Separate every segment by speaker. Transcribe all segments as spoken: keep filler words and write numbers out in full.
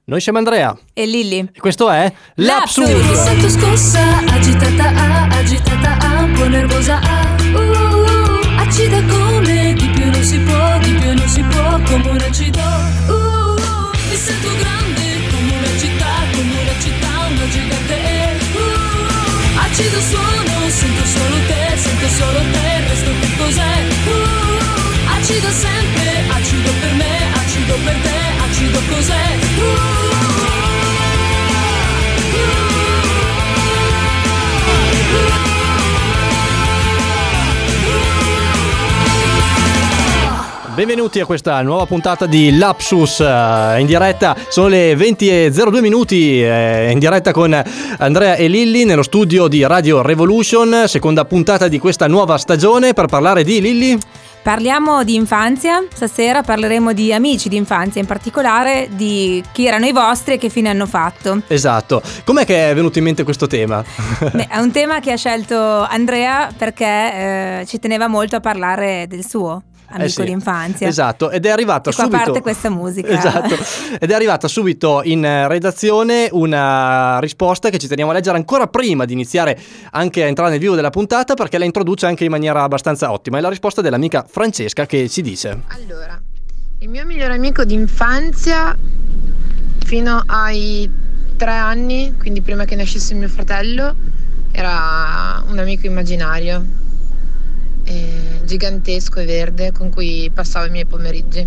Speaker 1: Noi siamo Andrea
Speaker 2: e Lilli
Speaker 1: e questo è Lapsus.
Speaker 3: Mi sento scossa, agitata, ah, agitata, ah, un po' nervosa, ah, uh, uh, acida come di più non si può, di più non si può, come un acido, uh, uh, mi sento grande come una città, come una città, una gigante, uh, uh, acido suono, sento solo te, sento solo te, il resto che cos'è, uh, uh, acido sempre, acido per me, acido per te, acido cos'è, uh, uh,
Speaker 1: Benvenuti a questa nuova puntata di Lapsus in diretta. Sono le venti e zero due minuti in diretta con Andrea e Lilli nello studio di Radio Revolution, seconda puntata di questa nuova stagione per parlare di Lilli.
Speaker 2: Parliamo di infanzia, stasera parleremo di amici di infanzia, in particolare di chi erano i vostri e che fine hanno fatto.
Speaker 1: Esatto. Com'è che è venuto in mente questo tema?
Speaker 2: Beh, è un tema che ha scelto Andrea perché eh, ci teneva molto a parlare del suo amico
Speaker 1: eh sì,
Speaker 2: di infanzia.
Speaker 1: Esatto, ed è arrivata
Speaker 2: e qua
Speaker 1: subito.
Speaker 2: parte questa musica.
Speaker 1: Esatto. Ed è arrivata subito in redazione una risposta che ci teniamo a leggere ancora prima di iniziare anche a entrare nel vivo della puntata, perché la introduce anche in maniera abbastanza ottima. È la risposta dell'amica Francesca che ci dice:
Speaker 4: allora, il mio migliore amico di infanzia fino ai tre anni, quindi prima che nascesse mio fratello, era un amico immaginario, eh, gigantesco e verde, con cui passavo i miei pomeriggi,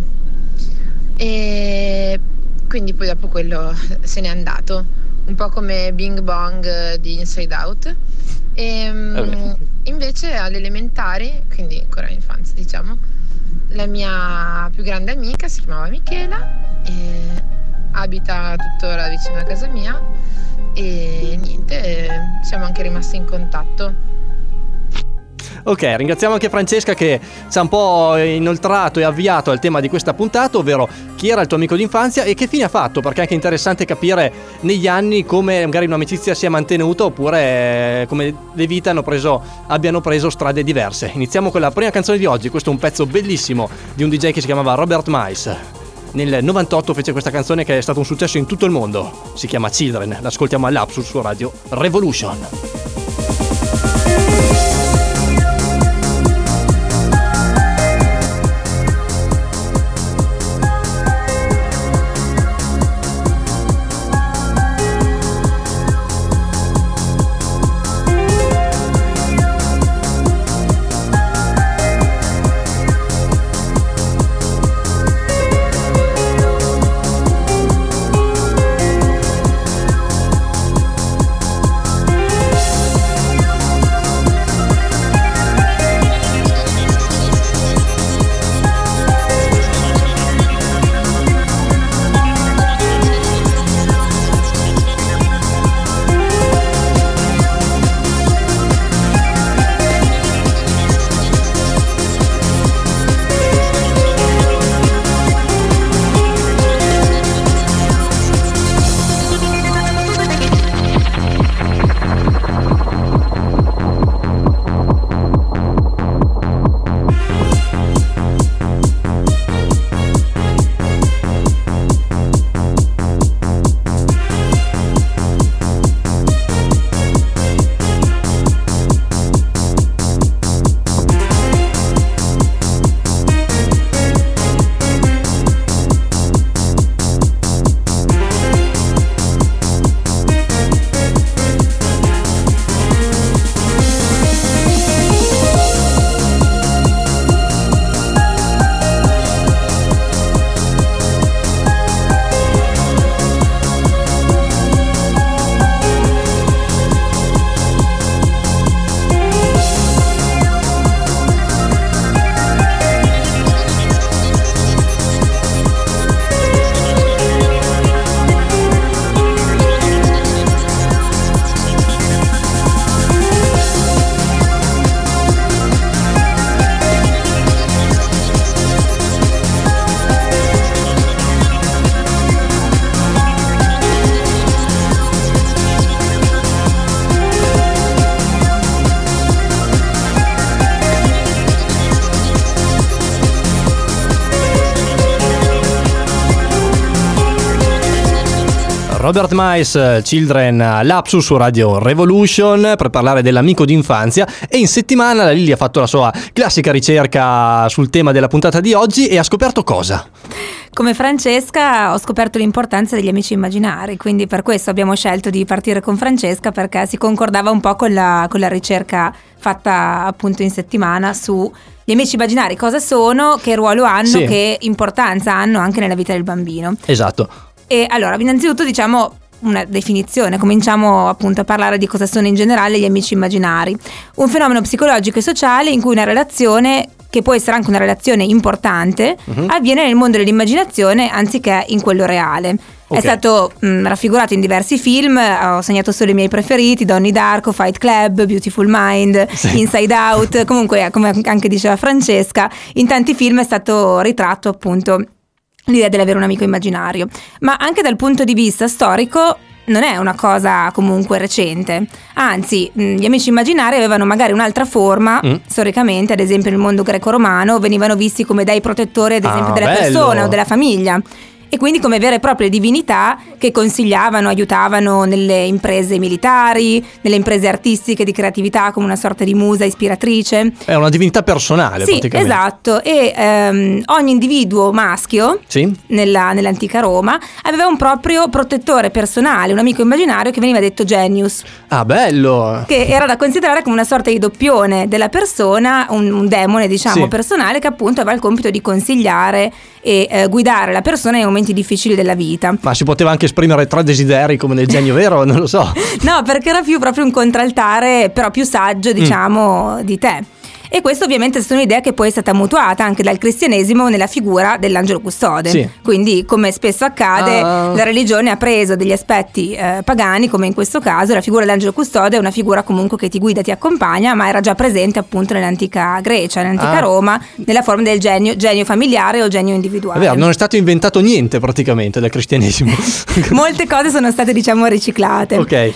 Speaker 4: e quindi poi dopo quello se n'è andato, un po' come Bing Bong di Inside Out. E um, invece alle elementari, quindi ancora in infanzia diciamo, la mia più grande amica si chiamava Michela e abita tuttora vicino a casa mia e niente, siamo anche rimasti in contatto.
Speaker 1: Ok, ringraziamo anche Francesca che ci ha un po' inoltrato e avviato al tema di questa puntata, ovvero chi era il tuo amico d'infanzia e che fine ha fatto, perché è anche interessante capire negli anni come magari un'amicizia si è mantenuta oppure come le vite hanno preso, abbiano preso strade diverse. Iniziamo con la prima canzone di oggi. Questo è un pezzo bellissimo di un D J che si chiamava Robert Miles. Nel novantotto fece questa canzone che è stato un successo in tutto il mondo, si chiama Children, l'ascoltiamo all'Apsus su Radio Revolution. Robert Miles, Children Lapsus su Radio Revolution per parlare dell'amico d'infanzia, e in settimana la Lily ha fatto la sua classica ricerca sul tema della puntata di oggi e ha scoperto cosa?
Speaker 2: Come Francesca ho scoperto l'importanza degli amici immaginari, quindi per questo abbiamo scelto di partire con Francesca, perché si concordava un po' con la, con la ricerca fatta appunto in settimana su gli amici immaginari, cosa sono, che ruolo hanno, sì. che importanza hanno anche nella vita del bambino.
Speaker 1: Esatto.
Speaker 2: E allora, innanzitutto diciamo una definizione, cominciamo appunto a parlare di cosa sono in generale gli amici immaginari. Un fenomeno psicologico e sociale in cui una relazione, che può essere anche una relazione importante, uh-huh. avviene nel mondo dell'immaginazione anziché in quello reale. Okay. È stato mh, raffigurato in diversi film, ho segnato solo i miei preferiti: Donnie Darko, Fight Club, Beautiful Mind, sì. Inside Out, comunque come anche diceva Francesca, in tanti film è stato ritratto appunto l'idea dell'avere un amico immaginario. Ma anche dal punto di vista storico non è una cosa comunque recente, anzi gli amici immaginari avevano magari un'altra forma mm. storicamente. Ad esempio nel mondo greco-romano venivano visti come dei protettori ad esempio ah, della bello. persona o della famiglia, e quindi come vere e proprie divinità che consigliavano, aiutavano nelle imprese militari, nelle imprese artistiche di creatività, come una sorta di musa ispiratrice.
Speaker 1: È una divinità personale,
Speaker 2: sì,
Speaker 1: praticamente.
Speaker 2: Esatto, e ehm, ogni individuo maschio
Speaker 1: sì.
Speaker 2: nella, nell'antica Roma aveva un proprio protettore personale, un amico immaginario che veniva detto genius.
Speaker 1: Ah, bello! Che
Speaker 2: era da considerare come una sorta di doppione della persona, un, un demone diciamo
Speaker 1: sì. personale,
Speaker 2: che appunto aveva il compito di consigliare e eh, guidare la persona nei momenti difficili della vita.
Speaker 1: Ma si poteva anche esprimere tre desideri come nel genio vero? Non lo so.
Speaker 2: No, perché era più proprio un contraltare, però più saggio diciamo mm. di te. E questo ovviamente è stata un'idea che poi è stata mutuata anche dal cristianesimo nella figura dell'angelo custode.
Speaker 1: Sì.
Speaker 2: Quindi, come spesso accade,
Speaker 1: uh.
Speaker 2: la religione ha preso degli aspetti eh, pagani, come in questo caso la figura dell'angelo custode è una figura comunque che ti guida, ti accompagna, ma era già presente appunto nell'antica Grecia, nell'antica
Speaker 1: ah.
Speaker 2: Roma, nella forma del genio, genio familiare o genio individuale.
Speaker 1: È vero, non è stato inventato niente praticamente dal cristianesimo.
Speaker 2: Molte cose sono state diciamo riciclate.
Speaker 1: Ok.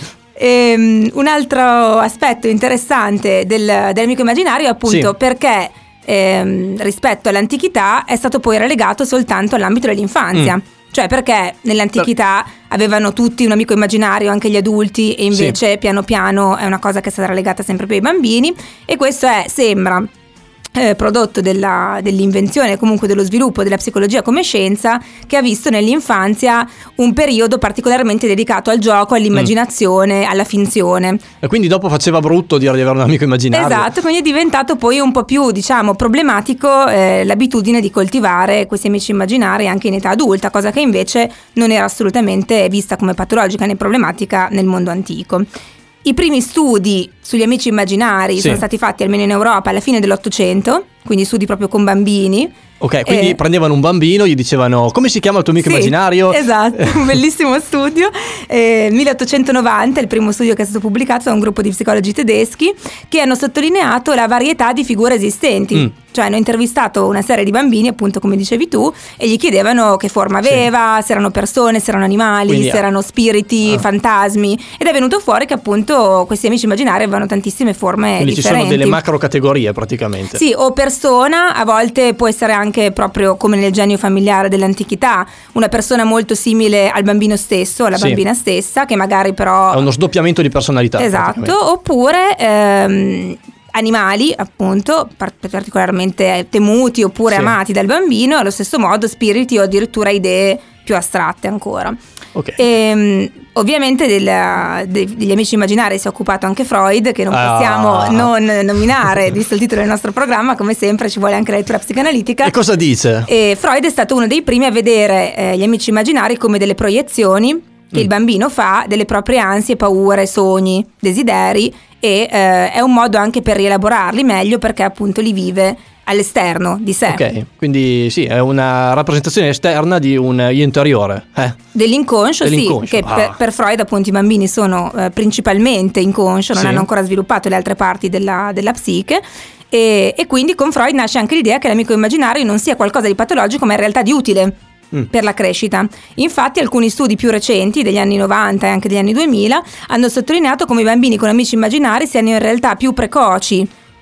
Speaker 2: Um, un altro aspetto interessante del, dell'amico immaginario è appunto
Speaker 1: sì. perché
Speaker 2: ehm, rispetto all'antichità è stato poi relegato soltanto all'ambito dell'infanzia. Mm. Cioè perché nell'antichità avevano tutti un amico immaginario, anche gli adulti, e invece sì. piano piano è una cosa che è stata relegata sempre più ai bambini, e questo è, sembra Eh, prodotto della, dell'invenzione, comunque dello sviluppo della psicologia come scienza, che ha visto nell'infanzia un periodo particolarmente dedicato al gioco, all'immaginazione, mm. alla finzione.
Speaker 1: E quindi dopo faceva brutto dire di avere un amico immaginario.
Speaker 2: Esatto, quindi è diventato poi un po' più diciamo problematico eh, l'abitudine di coltivare questi amici immaginari anche in età adulta, cosa che invece non era assolutamente vista come patologica né problematica nel mondo antico. I primi studi sugli amici immaginari sì. sono stati fatti almeno in Europa alla fine dell'Ottocento, quindi studi proprio con bambini.
Speaker 1: Ok, quindi eh, prendevano un bambino, gli dicevano come si chiama il tuo amico
Speaker 2: sì,
Speaker 1: immaginario?
Speaker 2: Esatto, un bellissimo studio. Eh, milleottocentonovanta, il primo studio che è stato pubblicato da un gruppo di psicologi tedeschi che hanno sottolineato la varietà di figure esistenti. Mm. Cioè hanno intervistato una serie di bambini, appunto come dicevi tu, e gli chiedevano che forma aveva, sì. se erano persone, se erano animali, quindi, se erano spiriti, ah. fantasmi, ed è venuto fuori che appunto questi amici immaginari avevano tantissime forme
Speaker 1: quindi
Speaker 2: differenti.
Speaker 1: Ci sono delle macro categorie praticamente.
Speaker 2: Sì, o persona, a volte può essere anche proprio come nel genio familiare dell'antichità, una persona molto simile al bambino stesso, alla sì. bambina stessa, che magari però
Speaker 1: è uno sdoppiamento di personalità.
Speaker 2: Esatto, oppure ehm, animali appunto particolarmente temuti oppure sì. amati dal bambino, allo stesso modo spiriti o addirittura idee più astratte ancora.
Speaker 1: Okay.
Speaker 2: E, ovviamente del, de, degli amici immaginari si è occupato anche Freud, che non possiamo ah. non nominare, visto il titolo del nostro programma. Come sempre ci vuole anche la lettura psicanalitica.
Speaker 1: E cosa dice?
Speaker 2: E Freud è stato uno dei primi a vedere eh, gli amici immaginari come delle proiezioni che mm. il bambino fa delle proprie ansie, paure, sogni, desideri, e eh, è un modo anche per rielaborarli meglio, perché appunto li vive all'esterno di sé.
Speaker 1: Ok, quindi sì, è una rappresentazione esterna di un io interiore. Eh?
Speaker 2: Dell'inconscio,
Speaker 1: Dell'inconscio,
Speaker 2: sì, che
Speaker 1: ah.
Speaker 2: per, per Freud appunto i bambini sono eh, principalmente inconscio, non sì. hanno ancora sviluppato le altre parti della, della psiche. E, e quindi con Freud nasce anche l'idea che l'amico immaginario non sia qualcosa di patologico, ma in realtà di utile mm. per la crescita. Infatti alcuni studi più recenti degli anni novanta e anche degli anni duemila hanno sottolineato come i bambini con amici immaginari siano in realtà più precoci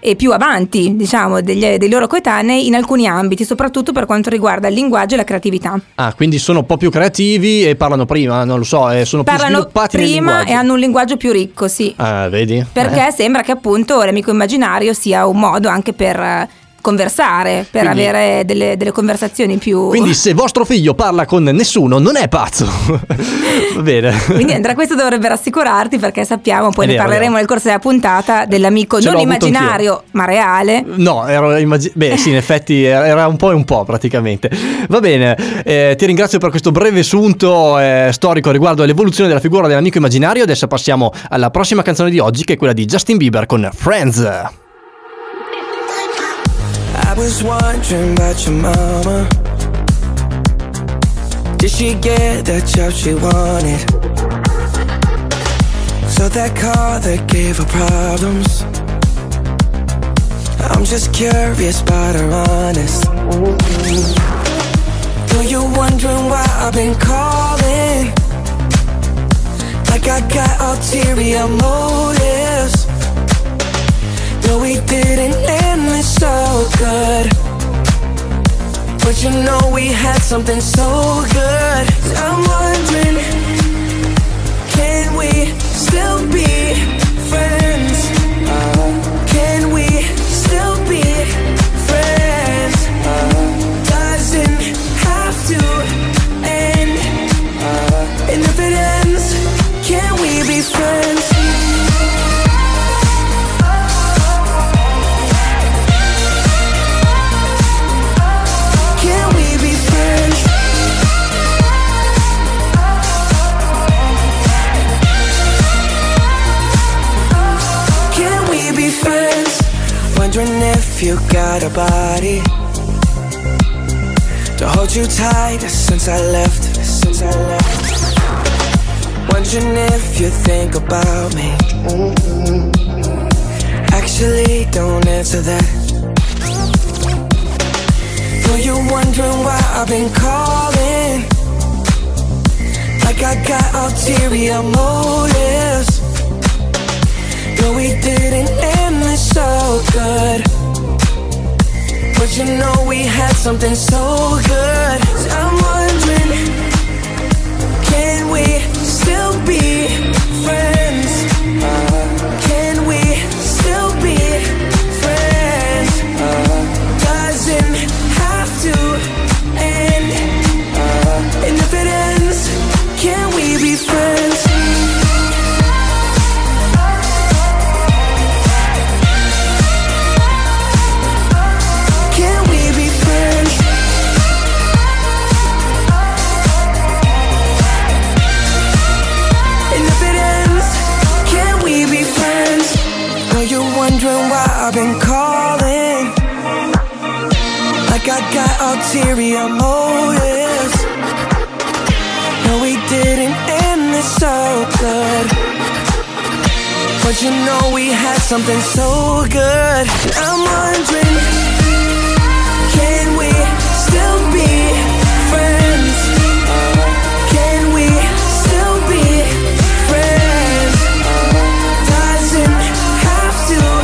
Speaker 2: e più avanti, diciamo, degli, dei loro coetanei in alcuni ambiti, soprattutto per quanto riguarda il linguaggio e la creatività.
Speaker 1: Ah, quindi sono un po' più creativi e parlano prima, non lo so, e sono
Speaker 2: parlano
Speaker 1: più sviluppati nel
Speaker 2: prima
Speaker 1: linguaggio.
Speaker 2: E hanno un linguaggio più ricco, sì.
Speaker 1: Ah, vedi?
Speaker 2: Perché
Speaker 1: Eh.
Speaker 2: sembra che appunto l'amico immaginario sia un modo anche per eh, conversare, per
Speaker 1: Quindi-
Speaker 2: avere delle, delle conversazioni più...
Speaker 1: Quindi se vostro figlio parla con nessuno non è pazzo. Va bene.
Speaker 2: Quindi Andrea, questo dovrebbe rassicurarti, perché sappiamo, poi
Speaker 1: È
Speaker 2: ne
Speaker 1: vero,
Speaker 2: parleremo
Speaker 1: vero.
Speaker 2: nel corso della puntata, dell'amico
Speaker 1: Ce
Speaker 2: non
Speaker 1: l'ho avuto
Speaker 2: immaginario ma reale.
Speaker 1: No, ero immagin- beh sì, in effetti era un po' e un po' praticamente. Va bene, eh, ti ringrazio per questo breve sunto eh, storico riguardo all'evoluzione della figura dell'amico immaginario. Adesso passiamo alla prossima canzone di oggi, che è quella di Justin Bieber con Friends.
Speaker 5: I was wondering about your mama. Did she get the job she wanted? So that car that gave her problems. I'm just curious about her honest. Though you're wondering why I've been calling, like I got ulterior motives. No, we didn't end this so good, but you know we had something so good. I'm wondering, can we still be friends? Uh, can we still be friends? Uh, doesn't have to end. Uh, and if it ends, can we be friends? Wondering if you got a body to hold you tight since I left, since I left. Wondering if you think about me. Actually, don't answer that. Though you're wondering why I've been calling, like I got ulterior motives. No, we didn't end this so good, but you know we had something so good. I'm wondering, can we still be friends? Uh, can we still be friends? Uh, doesn't have to end. Uh, and if it ends, can we be friends? I've been calling, like I got ulterior motives. No, we didn't end this so good, but you know we had something so good. I'm wondering, can we still be friends? Can we still be friends? Doesn't have to.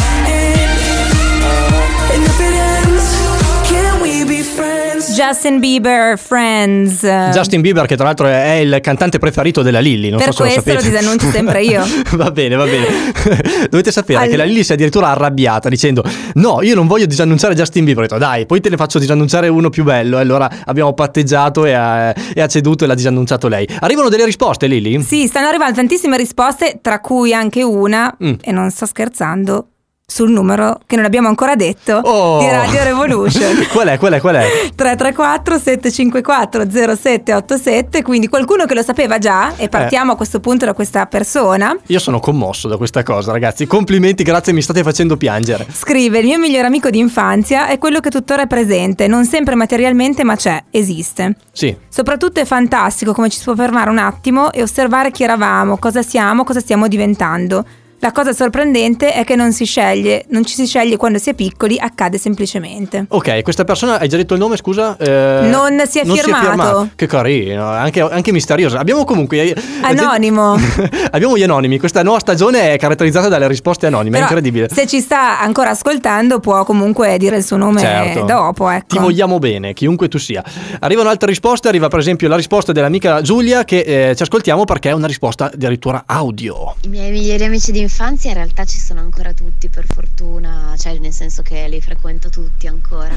Speaker 2: Justin Bieber, Friends.
Speaker 1: Justin Bieber, che tra l'altro è il cantante preferito della Lilli, non
Speaker 2: per
Speaker 1: so se lo
Speaker 2: questo
Speaker 1: sapete.
Speaker 2: lo disannuncio sempre io.
Speaker 1: Va bene, va bene. Dovete sapere
Speaker 2: All-
Speaker 1: che la Lilli si è addirittura arrabbiata dicendo: no, io non voglio disannunciare Justin Bieber. Ho detto: dai, poi te ne faccio disannunciare uno più bello. E allora abbiamo patteggiato e ha, e ha ceduto e l'ha disannunciato lei. Arrivano delle risposte, Lilli?
Speaker 2: Sì, stanno arrivando tantissime risposte, tra cui anche una,
Speaker 1: Mm.
Speaker 2: e non sto scherzando, sul numero che non abbiamo ancora detto,
Speaker 1: Oh.
Speaker 2: di Radio Revolution.
Speaker 1: Qual è, qual è, qual è?
Speaker 2: tre tre quattro sette cinque quattro zero sette otto sette, quindi qualcuno che lo sapeva già, e partiamo a questo punto da questa persona.
Speaker 1: Io sono commosso da questa cosa, ragazzi. Complimenti, grazie, mi state facendo piangere.
Speaker 2: Scrive: il mio migliore amico di infanzia è quello che tuttora è presente, non sempre materialmente, ma c'è, esiste.
Speaker 1: Sì.
Speaker 2: Soprattutto è fantastico come ci si può fermare un attimo e osservare chi eravamo, cosa siamo, cosa stiamo diventando. La cosa sorprendente è che non si sceglie, non ci si sceglie quando si è piccoli, accade semplicemente.
Speaker 1: Ok, questa persona, hai già detto il nome, scusa? Eh,
Speaker 2: non si è
Speaker 1: non
Speaker 2: firmato.
Speaker 1: Si è firmato. Che carino, anche, anche misterioso. Abbiamo comunque...
Speaker 2: Anonimo.
Speaker 1: Abbiamo gli anonimi, questa nuova stagione è caratterizzata dalle risposte anonime,
Speaker 2: Però,
Speaker 1: è incredibile.
Speaker 2: Se ci sta ancora ascoltando può comunque dire il suo nome
Speaker 1: certo.
Speaker 2: dopo, ecco.
Speaker 1: Ti vogliamo bene, chiunque tu sia. Arrivano altre risposte, arriva per esempio la risposta dell'amica Giulia che eh, ci ascoltiamo perché è una risposta addirittura audio.
Speaker 6: I miei migliori amici d'infanzia in realtà ci sono ancora tutti, per fortuna, cioè nel senso che li frequento tutti ancora,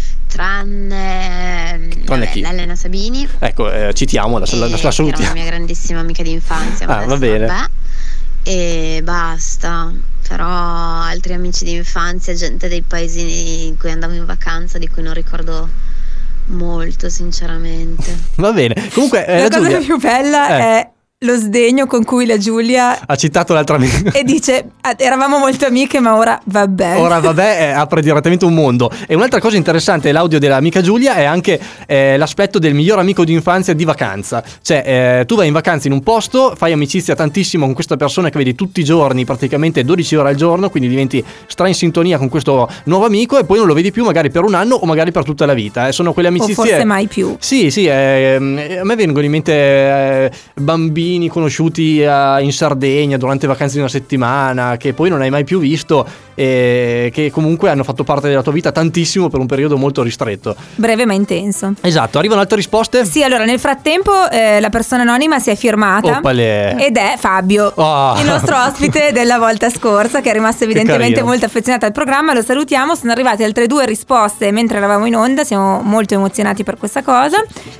Speaker 6: tranne,
Speaker 1: tranne
Speaker 6: vabbè,
Speaker 1: chi?
Speaker 6: l'Elena Sabini.
Speaker 1: Ecco, eh, citiamo, la, la, la, la salutiamo.
Speaker 6: Era la mia grandissima amica d'infanzia,
Speaker 1: ah, va bene.
Speaker 6: Vabbè, e basta. Però altri amici d'infanzia, gente dei paesini in cui andavo in vacanza, di cui non ricordo molto sinceramente.
Speaker 1: Va bene, comunque eh,
Speaker 2: la,
Speaker 1: la
Speaker 2: cosa
Speaker 1: Giulia...
Speaker 2: più bella
Speaker 1: eh.
Speaker 2: è lo sdegno con cui la Giulia
Speaker 1: ha citato l'altra amica
Speaker 2: e dice eravamo molto amiche ma ora vabbè.
Speaker 1: Ora vabbè, eh, apre direttamente un mondo. E un'altra cosa interessante dell'audio dell'amica Giulia è anche eh, l'aspetto del miglior amico di infanzia di vacanza. Cioè eh, tu vai in vacanza in un posto, fai amicizia tantissimo con questa persona che vedi tutti i giorni, praticamente dodici ore al giorno, quindi diventi stra in sintonia con questo nuovo amico e poi non lo vedi più magari per un anno o magari per tutta la vita. Eh. Sono quelle amicizie...
Speaker 2: O forse mai più.
Speaker 1: Sì, sì, eh, a me vengono in mente eh, bambini conosciuti eh, in Sardegna durante vacanze di una settimana che poi non hai mai più visto e che comunque hanno fatto parte della tua vita tantissimo per un periodo molto ristretto.
Speaker 2: Breve ma intenso.
Speaker 1: Esatto, arrivano altre risposte?
Speaker 2: Sì, allora nel frattempo eh, la persona anonima si è firmata.
Speaker 1: Oppale.
Speaker 2: Ed è Fabio,
Speaker 1: oh.
Speaker 2: il nostro ospite della volta scorsa, che è rimasto evidentemente molto affezionato al programma. Lo salutiamo, sono arrivate altre due risposte mentre eravamo in onda, siamo molto emozionati per questa cosa.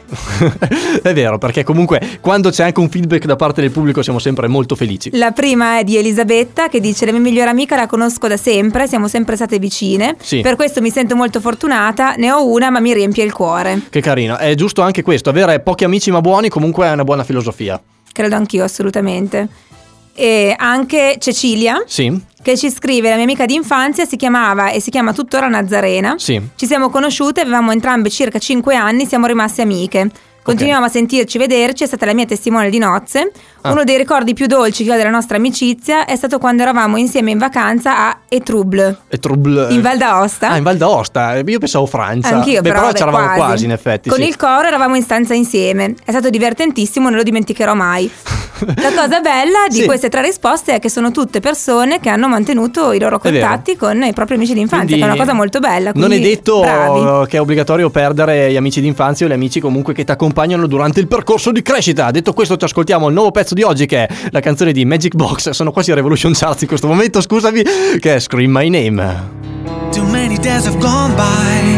Speaker 1: È vero, perché comunque quando c'è anche un feedback da parte del pubblico siamo sempre molto felici.
Speaker 2: La prima è di Elisabetta che dice: la mia migliore amica la conosco da sempre, siamo sempre state vicine,
Speaker 1: sì.
Speaker 2: Per questo mi sento molto fortunata, ne ho una ma mi riempie il cuore.
Speaker 1: Che carino, è giusto anche questo, avere pochi amici ma buoni comunque è una buona filosofia.
Speaker 2: Credo anch'io, assolutamente. E anche Cecilia,
Speaker 1: sì,
Speaker 2: che ci scrive: la mia amica di infanzia si chiamava e si chiama tuttora Nazarena,
Speaker 1: sì.
Speaker 2: Ci siamo conosciute, avevamo entrambe circa cinque anni, siamo rimaste amiche. Continuiamo okay. a sentirci, vederci, è stata la mia testimone di nozze. Ah. Uno dei ricordi più dolci che ho della nostra amicizia è stato quando eravamo insieme in vacanza a Etrouble,
Speaker 1: Etrouble
Speaker 2: in Val d'Aosta.
Speaker 1: Ah, in Val d'Aosta, io pensavo Francia.
Speaker 2: Anch'io,
Speaker 1: Beh,
Speaker 2: però,
Speaker 1: però
Speaker 2: beh,
Speaker 1: c'eravamo
Speaker 2: quasi.
Speaker 1: quasi in effetti.
Speaker 2: Con
Speaker 1: sì.
Speaker 2: il coro eravamo in stanza insieme. È stato divertentissimo, non lo dimenticherò mai. La cosa bella di sì. queste tre risposte è che sono tutte persone che hanno mantenuto i loro contatti con i propri amici d'infanzia, quindi che è una cosa molto bella.
Speaker 1: Non è detto
Speaker 2: bravi.
Speaker 1: che è obbligatorio perdere gli amici d'infanzia o le amici comunque che ti accompagnano durante il percorso di crescita. Detto questo, ci ascoltiamo il nuovo pezzo di oggi, che è la canzone di Magic Box. Sono quasi a Revolution Charts in questo momento, scusami, che è Scream My Name.
Speaker 7: Too many days have gone by,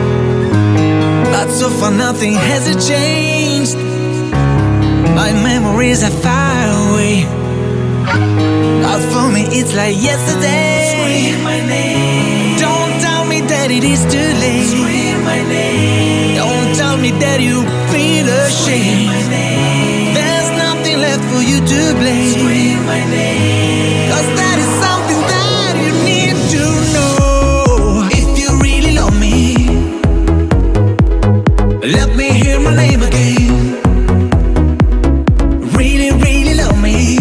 Speaker 7: but so far nothing has changed. My memories are far away, but for me it's like yesterday. Scream my name. Don't tell me that it is too late. Scream my name. Don't tell me that you feel ashamed. There's nothing left for you to blame. Scream my name. 'Cause that is something that you need to know. If you really love me, let me hear my name again. Really, really love me,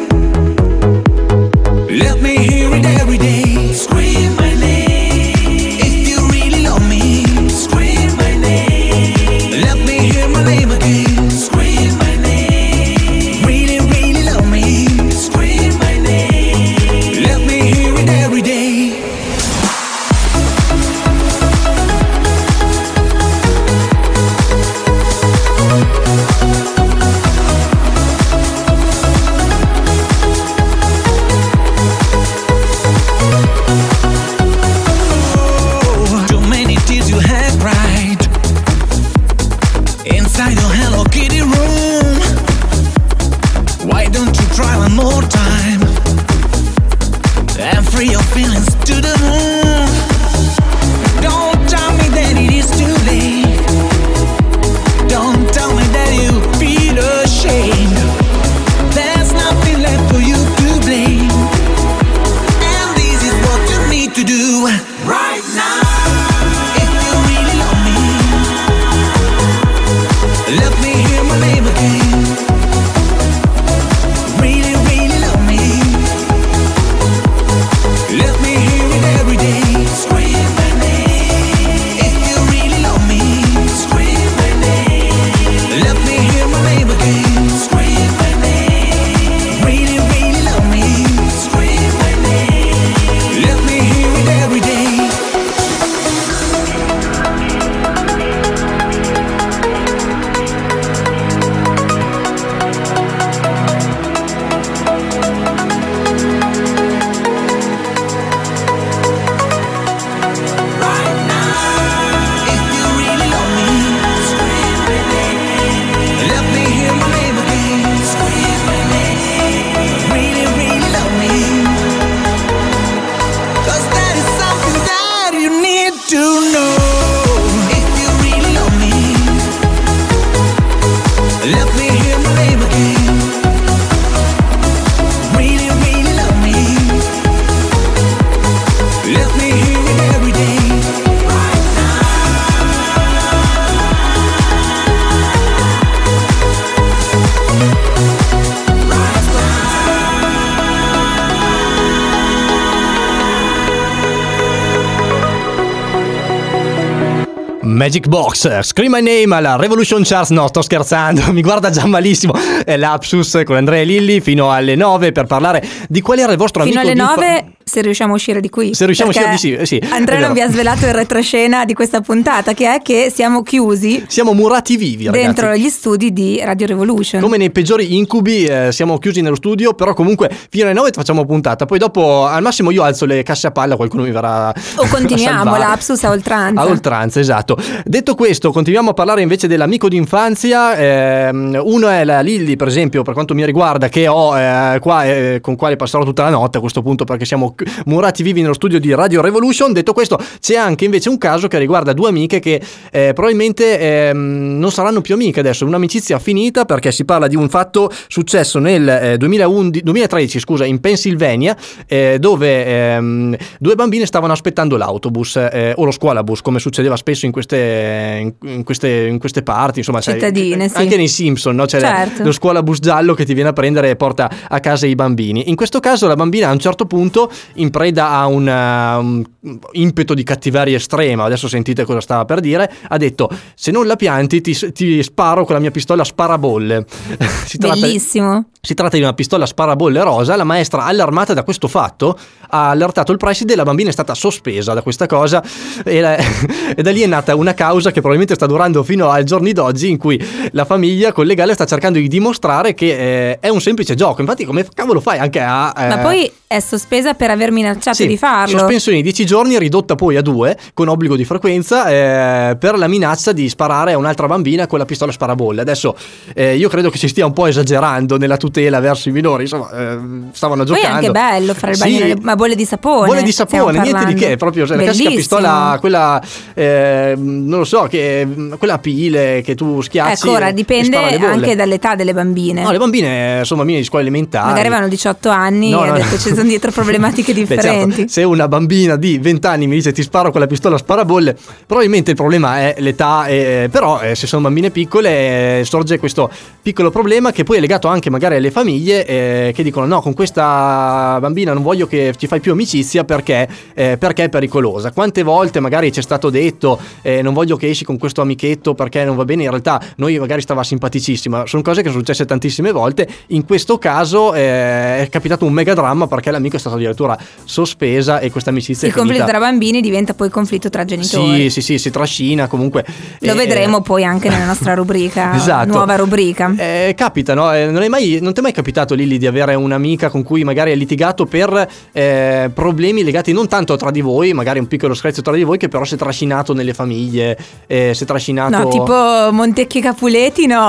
Speaker 7: let me hear it every day. Scream my name. If you really love me, scream my name. Let me hear my name again. Scream my name.
Speaker 1: Magic Box, Scream My Name alla Revolution Charts. No, sto scherzando, mi guarda già malissimo. È l'Apsus con Andrea e Lilli fino alle nove per parlare di qual era il vostro
Speaker 2: fino
Speaker 1: amico.
Speaker 2: Fino alle nove,
Speaker 1: fa-
Speaker 2: se riusciamo a uscire di qui.
Speaker 1: Se riusciamo a uscire di sì, eh sì.
Speaker 2: Andrea non vi ha svelato il retroscena di questa puntata, che è che siamo chiusi.
Speaker 1: Siamo murati vivi, ragazzi.
Speaker 2: Dentro gli studi di Radio Revolution.
Speaker 1: Come nei peggiori incubi, eh, siamo chiusi nello studio, però comunque fino alle nove facciamo puntata. Poi dopo, al massimo, io alzo le casse a palla, qualcuno mi verrà.
Speaker 2: O continuiamo l'Apsus a oltranza.
Speaker 1: A oltranza, esatto. Detto questo, continuiamo a parlare invece dell'amico d'infanzia. Eh, uno è la Lilli, per esempio, per quanto mi riguarda, che ho eh, qua, eh, con quale passerò tutta la notte a questo punto, perché siamo murati vivi nello studio di Radio Revolution. Detto questo, c'è anche invece un caso che riguarda due amiche che eh, probabilmente eh, non saranno più amiche adesso. Un'amicizia finita, perché si parla di un fatto successo nel eh, duemilaundici, duemilatredici, scusa, in Pennsylvania, eh, dove ehm, due bambine stavano aspettando l'autobus eh, o lo scuolabus, come succedeva spesso in queste, in queste, in queste parti, insomma,
Speaker 2: cittadine,
Speaker 1: cioè, anche
Speaker 2: sì.
Speaker 1: nei Simpson, no? C'è
Speaker 2: certo.
Speaker 1: lo scuolabus giallo che ti viene a prendere e porta a casa i bambini. In questo caso la bambina a un certo punto, in preda a un, uh, un impeto di cattiveria estrema, adesso sentite cosa stava per dire, ha detto: se non la pianti ti, ti sparo con la mia pistola sparabolle. si
Speaker 2: Bellissimo.
Speaker 1: Tratta, si tratta di una pistola sparabolle rosa. La maestra, allarmata da questo fatto, ha allertato il preside e la bambina è stata sospesa da questa cosa e, la, e da lì è nata una causa che probabilmente sta durando fino ai giorni d'oggi, in cui la famiglia con legale sta cercando di dimostrare che eh, è un semplice gioco. Infatti, come cavolo fai anche a eh,
Speaker 2: ma poi è sospesa per aver minacciato
Speaker 1: sì,
Speaker 2: di farlo.
Speaker 1: Sospensione di dieci giorni, ridotta poi a due con obbligo di frequenza eh, per la minaccia di sparare a un'altra bambina con la pistola sparabolle. Adesso eh, io credo che si stia un po' esagerando nella tutela verso i minori, insomma, eh, stavano giocando.
Speaker 2: Poi è anche bello fare il bagno, sì, ma bolle di sapone.
Speaker 1: Bolle di sapone, niente di che, proprio cioè, la classica pistola, quella eh, non lo so, che quella a pile che tu schiacci.
Speaker 2: Ecco, ora dipende anche dall'età delle bambine.
Speaker 1: No, le bambine sono bambine di scuola elementare.
Speaker 2: Magari avevano diciotto anni
Speaker 1: no,
Speaker 2: e
Speaker 1: no,
Speaker 2: adesso no. ci sono dietro problematiche differenti.
Speaker 1: Beh, certo, se una bambina di venti anni mi dice ti sparo con la pistola sparabolle, probabilmente il problema è l'età, eh, però eh, se sono bambine piccole eh, sorge questo piccolo problema che poi è legato anche magari alle famiglie eh, che dicono: no, con questa bambina non voglio che ci fai più amicizia perché, eh, perché è pericolosa. Quante volte magari ci è stato detto eh, non voglio che esci con questo amichetto perché non va bene, in realtà noi magari stava simpaticissima. Sono cose che sono successe tantissime volte. In questo caso eh, è capitato un mega dramma perché l'amico è stato addirittura sospesa e questa amicizia
Speaker 2: il
Speaker 1: è finita.
Speaker 2: Il conflitto tra bambini diventa poi conflitto tra genitori.
Speaker 1: Sì, sì, sì, si trascina comunque.
Speaker 2: Lo
Speaker 1: eh,
Speaker 2: vedremo poi anche nella nostra rubrica,
Speaker 1: esatto.
Speaker 2: nuova rubrica.
Speaker 1: Eh, capita, no? Eh, non, è mai, non ti è mai capitato, Lilli, di avere un'amica con cui magari hai litigato per eh, problemi legati non tanto tra di voi, magari un piccolo screzio tra di voi, che però si è trascinato nelle famiglie, eh, si è trascinato...
Speaker 2: No, tipo Montecchi Capuleti, no?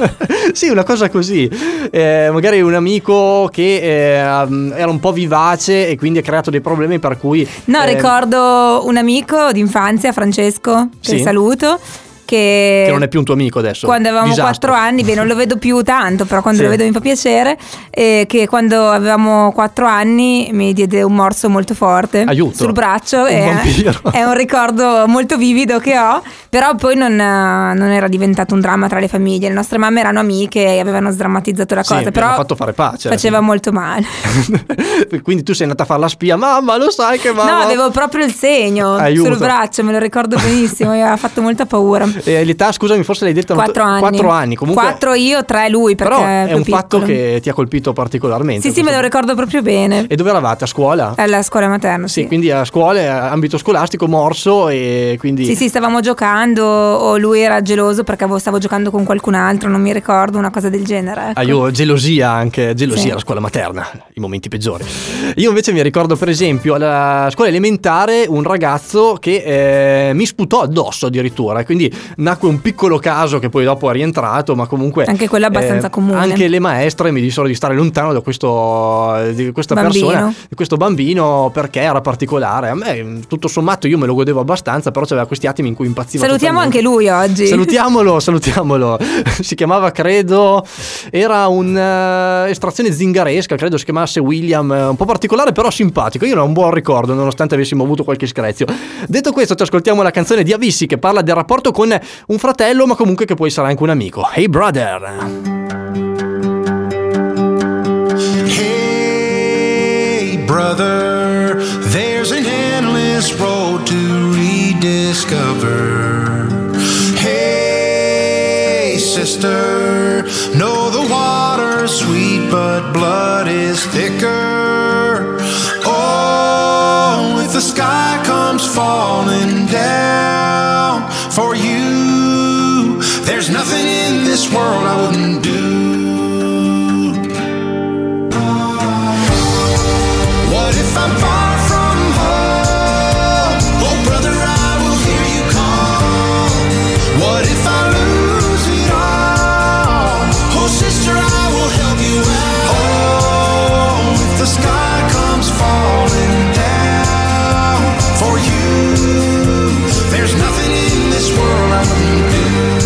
Speaker 1: Sì, una cosa così. Eh, magari un amico che eh, era un po' vivace e quindi ha creato dei problemi per cui...
Speaker 2: No,
Speaker 1: eh,
Speaker 2: ricordo un amico d'infanzia, Francesco, che
Speaker 1: sì?
Speaker 2: saluto, che,
Speaker 1: che non è più un tuo amico adesso.
Speaker 2: Quando avevamo
Speaker 1: Disastro.
Speaker 2: quattro anni, beh, non lo vedo più tanto, però quando
Speaker 1: sì.
Speaker 2: lo vedo mi fa piacere, eh, che quando avevamo quattro anni mi diede un morso molto forte.
Speaker 1: Aiuto.
Speaker 2: Sul braccio.
Speaker 1: Un
Speaker 2: e
Speaker 1: vampiro.
Speaker 2: È un ricordo molto vivido che ho, però poi non, non era diventato un dramma tra le famiglie. Le nostre mamme erano amiche e avevano sdrammatizzato la
Speaker 1: sì,
Speaker 2: cosa, però
Speaker 1: hanno fatto fare pace.
Speaker 2: faceva sì. molto male.
Speaker 1: Quindi tu sei andata a fare la spia, mamma, lo sai che mamma...
Speaker 2: No, avevo proprio il segno
Speaker 1: Aiuto.
Speaker 2: sul braccio, me lo ricordo benissimo, mi aveva fatto molta paura.
Speaker 1: E l'età, scusami, forse l'hai detto
Speaker 2: quattro anni.
Speaker 1: quattro anni, comunque.
Speaker 2: Quattro io, tre lui, perché
Speaker 1: però è un
Speaker 2: piccolo.
Speaker 1: fatto che ti ha colpito particolarmente.
Speaker 2: Sì, sì, me lo ricordo proprio bene.
Speaker 1: E dove eravate? A scuola?
Speaker 2: Alla scuola materna,
Speaker 1: sì.
Speaker 2: sì.
Speaker 1: Quindi a scuola, ambito scolastico, morso e quindi...
Speaker 2: Sì, sì, stavamo giocando o lui era geloso perché stavo giocando con qualcun altro, non mi ricordo, una cosa del genere. Ecco.
Speaker 1: Ah, io gelosia anche, gelosia
Speaker 2: sì.
Speaker 1: alla scuola materna, i momenti peggiori. Io invece mi ricordo per esempio alla scuola elementare un ragazzo che eh, mi sputò addosso addirittura, quindi nacque un piccolo caso che poi dopo è rientrato, ma comunque...
Speaker 2: Anche quello è abbastanza
Speaker 1: eh,
Speaker 2: comune.
Speaker 1: Anche le maestre mi dissero di stare lontano da questo di questa
Speaker 2: bambino.
Speaker 1: persona, di questo bambino, perché era particolare. A me tutto sommato io me lo godevo abbastanza, però c'aveva questi attimi in cui impazziva.
Speaker 2: Salutiamo
Speaker 1: totalmente.
Speaker 2: Anche lui oggi.
Speaker 1: Salutiamolo, salutiamolo. Si chiamava, credo, era un'estrazione uh, zingaresca, credo si chiamasse William, un po' particolare però simpatico. Io non ho un buon ricordo, nonostante avessimo avuto qualche screzio. Detto questo, ci ascoltiamo la canzone di Avissi che parla del rapporto con un fratello, ma comunque che poi sarà anche un amico. Hey brother.
Speaker 8: Hey brother, there's an endless road to rediscover. sweet, but blood is thicker. Oh, if the sky comes falling down for you, there's nothing in this world I wouldn't do. What if I'm far from home? Oh, brother, I will hear you call. What if I lose it all? Oh, sister, I will help you out. Oh, if the sky comes falling down for you, there's nothing in this world I wouldn't do.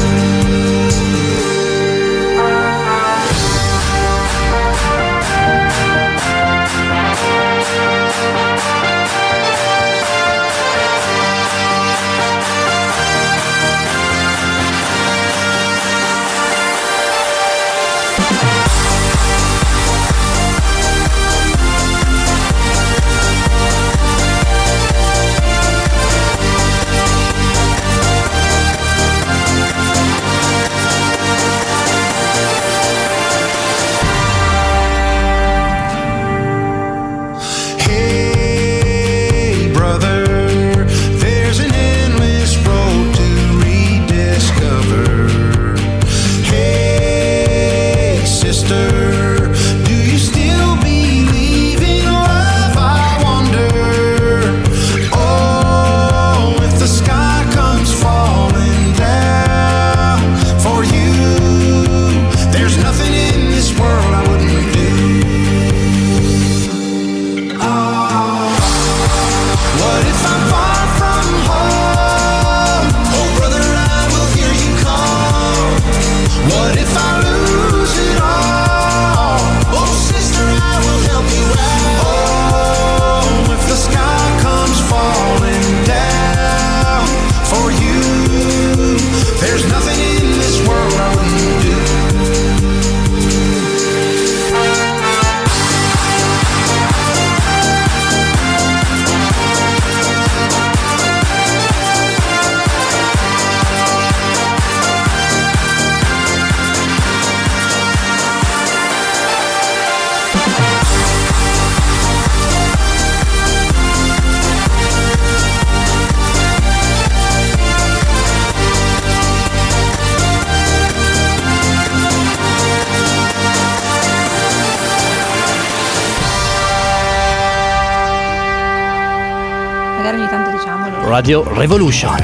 Speaker 1: Radio Revolution.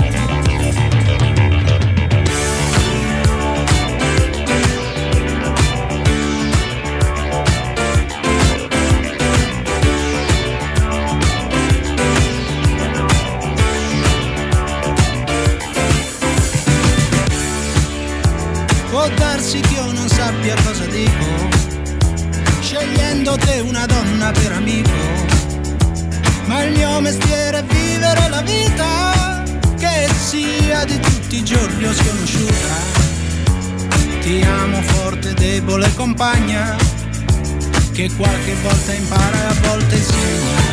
Speaker 9: Può darsi che io non sappia cosa dico, scegliendo te una donna per amico, ma il mio mestiere è vivere la vita, che sia di tutti i giorni o sconosciuta. Ti amo forte, debole compagna, che qualche volta impara e a volte insegna.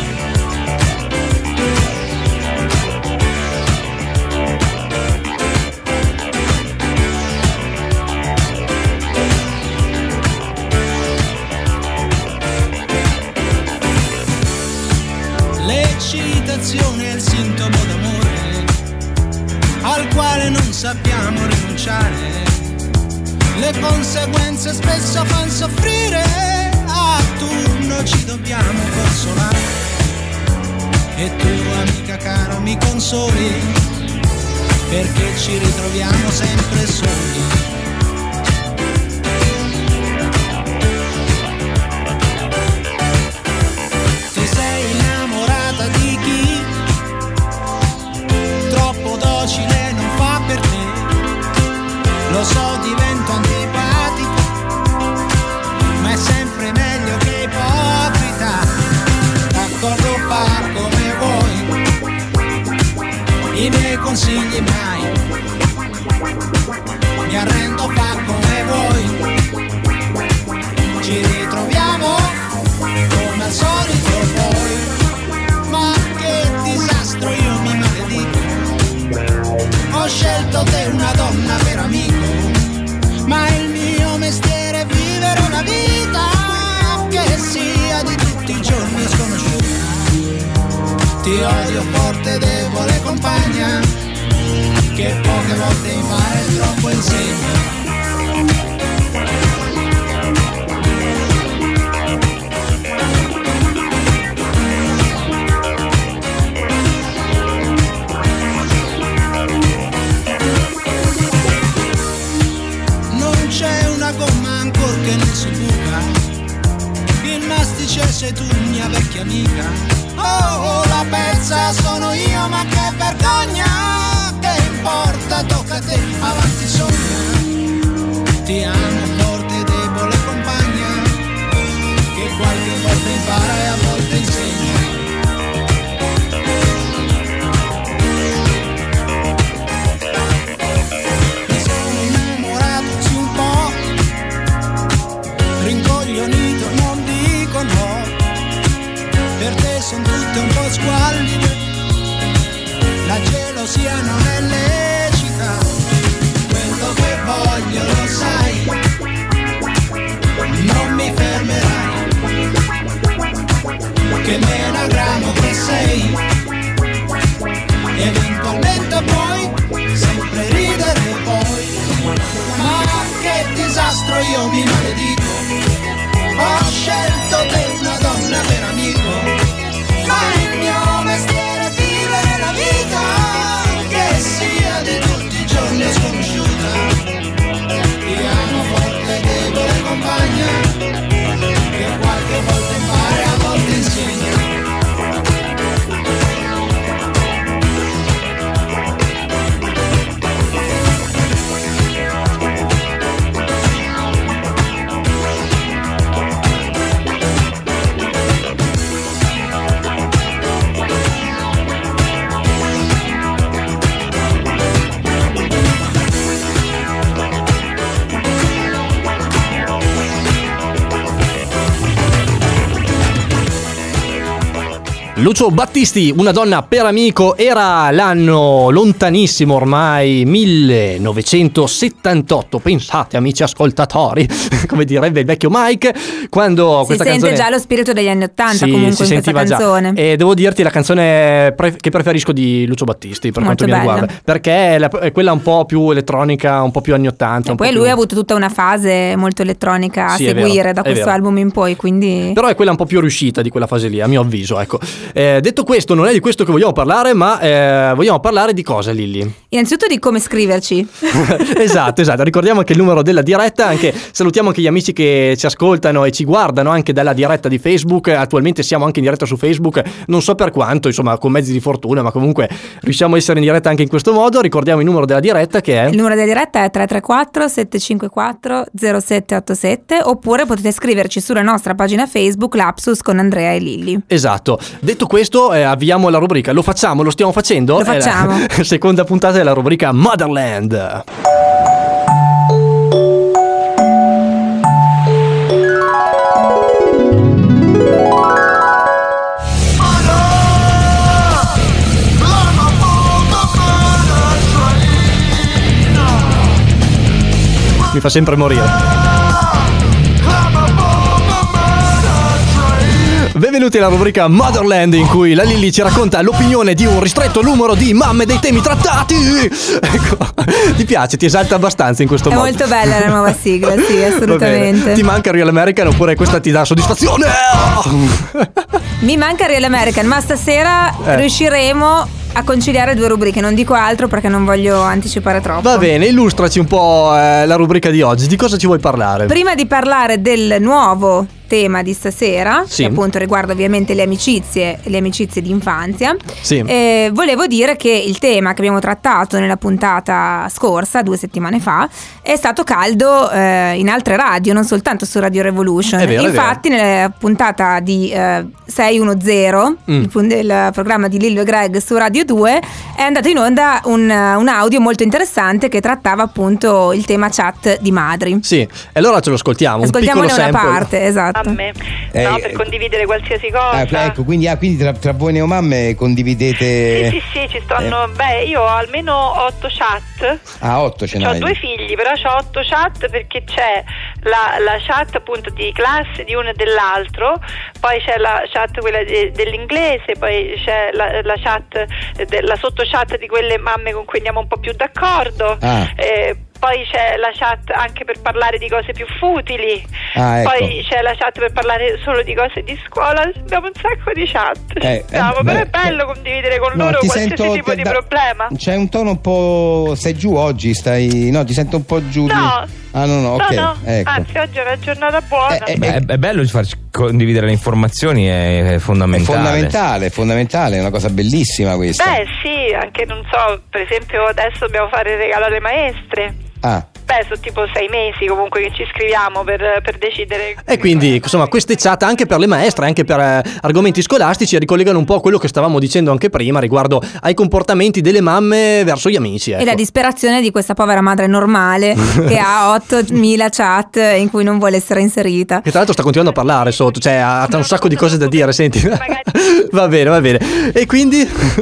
Speaker 9: L'eccitazione è il sintomo d'amore al quale non sappiamo rinunciare. Le conseguenze spesso fanno soffrire, a turno ci dobbiamo consolare. E tu, amica cara, mi consoli, perché ci ritroviamo sempre soli. Lo so, divento antipatico, ma è sempre meglio che ipocrita. D'accordo, fa come vuoi, i miei consigli mai. Mi arrendo, fa come vuoi. Ci ritroviamo come al solito poi. Ma che disastro, io mi maledico. Ho scelto te una donna per amico, ma il mio mestiere è vivere una Ti odio forte, debole compagna, che poche volte impara e troppo insegna. Non c'è una gomma ancora che non si buca, il mastice sei tu mia vecchia amica. Oh, la pezza sono io, ma che vergogna, che importa, tocca a te, avanti sogna. Ti amo forte, debole compagna, che qualche volta impara e a volte insegna. Mi sono innamorato sì un po', rincoglionito, non dico no, per te son tutte un po' squallide, la gelosia non è lecita, quello che voglio lo sai, non mi fermerai, che menagramo che sei, eventualmente poi sempre ridere poi, ma che disastro, io mi maledico, ho scelto te una donna per amico, ma il mio mestiere è vivere la vita, che sia di tutti i giorni o sconosciuta. Ti amo forte, debole compagna, che qualche volta impara e a volte insegna.
Speaker 1: Lucio Battisti, una donna per amico, era l'anno lontanissimo ormai millenovecentosettantotto, pensate amici ascoltatori, come direbbe il vecchio Mike, quando
Speaker 2: si
Speaker 1: questa
Speaker 2: sente
Speaker 1: canzone...
Speaker 2: già lo spirito degli anni Ottanta,
Speaker 1: sì,
Speaker 2: comunque
Speaker 1: si
Speaker 2: in questa
Speaker 1: sentiva
Speaker 2: canzone.
Speaker 1: Già. E devo dirti la canzone pre- che preferisco di Lucio Battisti per
Speaker 2: Molto
Speaker 1: quanto mi
Speaker 2: bella.
Speaker 1: riguarda, perché è, la- è quella un po' più elettronica, un po' più anni Ottanta.
Speaker 2: E poi lui
Speaker 1: più...
Speaker 2: ha avuto tutta una fase molto elettronica a
Speaker 1: Sì, è
Speaker 2: seguire
Speaker 1: vero,
Speaker 2: da
Speaker 1: è
Speaker 2: questo
Speaker 1: vero.
Speaker 2: album in poi, quindi...
Speaker 1: Però è quella un po' più riuscita di quella fase lì, a mio avviso, ecco. Eh, detto questo, non è di questo che vogliamo parlare, ma eh, vogliamo parlare di cosa, Lilli?
Speaker 2: Innanzitutto di come scriverci.
Speaker 1: Esatto, esatto. Ricordiamo anche il numero della diretta, anche salutiamo anche gli amici che ci ascoltano e ci guardano anche dalla diretta di Facebook. Attualmente siamo anche in diretta su Facebook, non so per quanto, insomma, con mezzi di fortuna, ma comunque riusciamo a essere in diretta anche in questo modo. Ricordiamo il numero della diretta che è...
Speaker 2: Il numero della diretta è tre tre quattro sette cinque quattro zero sette otto sette, oppure potete scriverci sulla nostra pagina Facebook Lapsus con Andrea e Lilli.
Speaker 1: Esatto. Detto questo, eh, avviamo la rubrica. Lo facciamo? Lo stiamo facendo?
Speaker 2: Lo facciamo.
Speaker 1: È la seconda puntata della rubrica Motherland. Mi fa sempre morire. Benvenuti alla rubrica Motherland, in cui la Lilli ci racconta l'opinione di un ristretto numero di mamme dei temi trattati. Ecco, ti piace? Ti esalta abbastanza in questo
Speaker 2: È
Speaker 1: modo?
Speaker 2: molto bella la nuova sigla, sì, assolutamente.
Speaker 1: Ti manca Real American oppure questa ti dà soddisfazione?
Speaker 2: Mi manca Real American, ma stasera
Speaker 1: Eh.
Speaker 2: riusciremo a conciliare due rubriche. Non dico altro perché non voglio anticipare troppo.
Speaker 1: Va bene, illustraci un po' eh, la rubrica di oggi. Di cosa ci vuoi parlare?
Speaker 2: Prima di parlare del nuovo tema di stasera,
Speaker 1: Sì.
Speaker 2: che appunto riguarda ovviamente le amicizie, le amicizie d'infanzia,
Speaker 1: Sì.
Speaker 2: eh, volevo dire che il tema che abbiamo trattato nella puntata scorsa, due settimane fa, è stato caldo eh, in altre radio, non soltanto su Radio Revolution.
Speaker 1: È vero, è
Speaker 2: Infatti nella puntata di eh, sei uno zero,
Speaker 1: Mm.
Speaker 2: il, pun- il programma di Lillo e Greg su Radio due, è andato in onda un, un audio molto interessante che trattava appunto il tema chat di madri.
Speaker 1: Sì, e allora ce lo ascoltiamo.
Speaker 2: Ascoltiamone
Speaker 1: un piccolo
Speaker 2: una
Speaker 1: sample.
Speaker 2: parte, esatto.
Speaker 10: mamme,
Speaker 11: Eh,
Speaker 10: no? Per condividere qualsiasi cosa.
Speaker 11: Ah, ecco, quindi, ah, quindi tra, tra voi neomamme condividete.
Speaker 10: Sì, sì, sì, ci stanno. Beh, io ho almeno otto chat.
Speaker 11: Ah, otto ce
Speaker 10: Ho
Speaker 11: n'hai.
Speaker 10: due figli, però ho otto chat perché c'è la, la chat appunto di classe di uno e dell'altro, poi c'è la chat quella de, dell'inglese, poi c'è la, la chat, de, la sottochat di quelle mamme con cui andiamo un po' più d'accordo.
Speaker 11: Ah.
Speaker 10: Eh, poi c'è la chat anche per parlare di cose più futili.
Speaker 11: Ah, ecco.
Speaker 10: Poi c'è la chat per parlare solo di cose di scuola. Abbiamo un sacco di chat.
Speaker 11: Eh,
Speaker 10: Siamo,
Speaker 11: eh,
Speaker 10: però
Speaker 11: beh,
Speaker 10: è bello condividere con
Speaker 11: No,
Speaker 10: loro
Speaker 11: ti
Speaker 10: qualsiasi
Speaker 11: sento
Speaker 10: tipo di
Speaker 11: da-
Speaker 10: problema.
Speaker 11: C'è un tono un po'. Sei giù oggi? Stai. No, ti sento un po' giù. di-
Speaker 10: No.
Speaker 11: Ah, no, no, ok.
Speaker 10: No, no,
Speaker 11: Ecco.
Speaker 10: anzi oggi è una giornata buona.
Speaker 11: Eh,
Speaker 12: Beh, è, è bello farci condividere le informazioni, è, è
Speaker 11: È
Speaker 12: fondamentale.
Speaker 11: fondamentale, è fondamentale, è una cosa bellissima questa.
Speaker 10: Beh sì, anche non so, per esempio adesso dobbiamo fare il regalo alle maestre.
Speaker 11: Ah.
Speaker 10: Beh, sono tipo sei mesi comunque che ci scriviamo per, per decidere.
Speaker 1: E quindi, insomma, queste chat anche per le maestre, anche per eh, argomenti scolastici, ricollegano un po' a quello che stavamo dicendo anche prima riguardo ai comportamenti delle mamme verso gli amici. Ecco.
Speaker 2: E la disperazione di questa povera madre normale che ha ottomila chat in cui non vuole essere inserita.
Speaker 1: Che tra l'altro sta continuando a parlare sotto, cioè ha, ha un sacco di cose da dire, senti. Va bene, va bene. E quindi...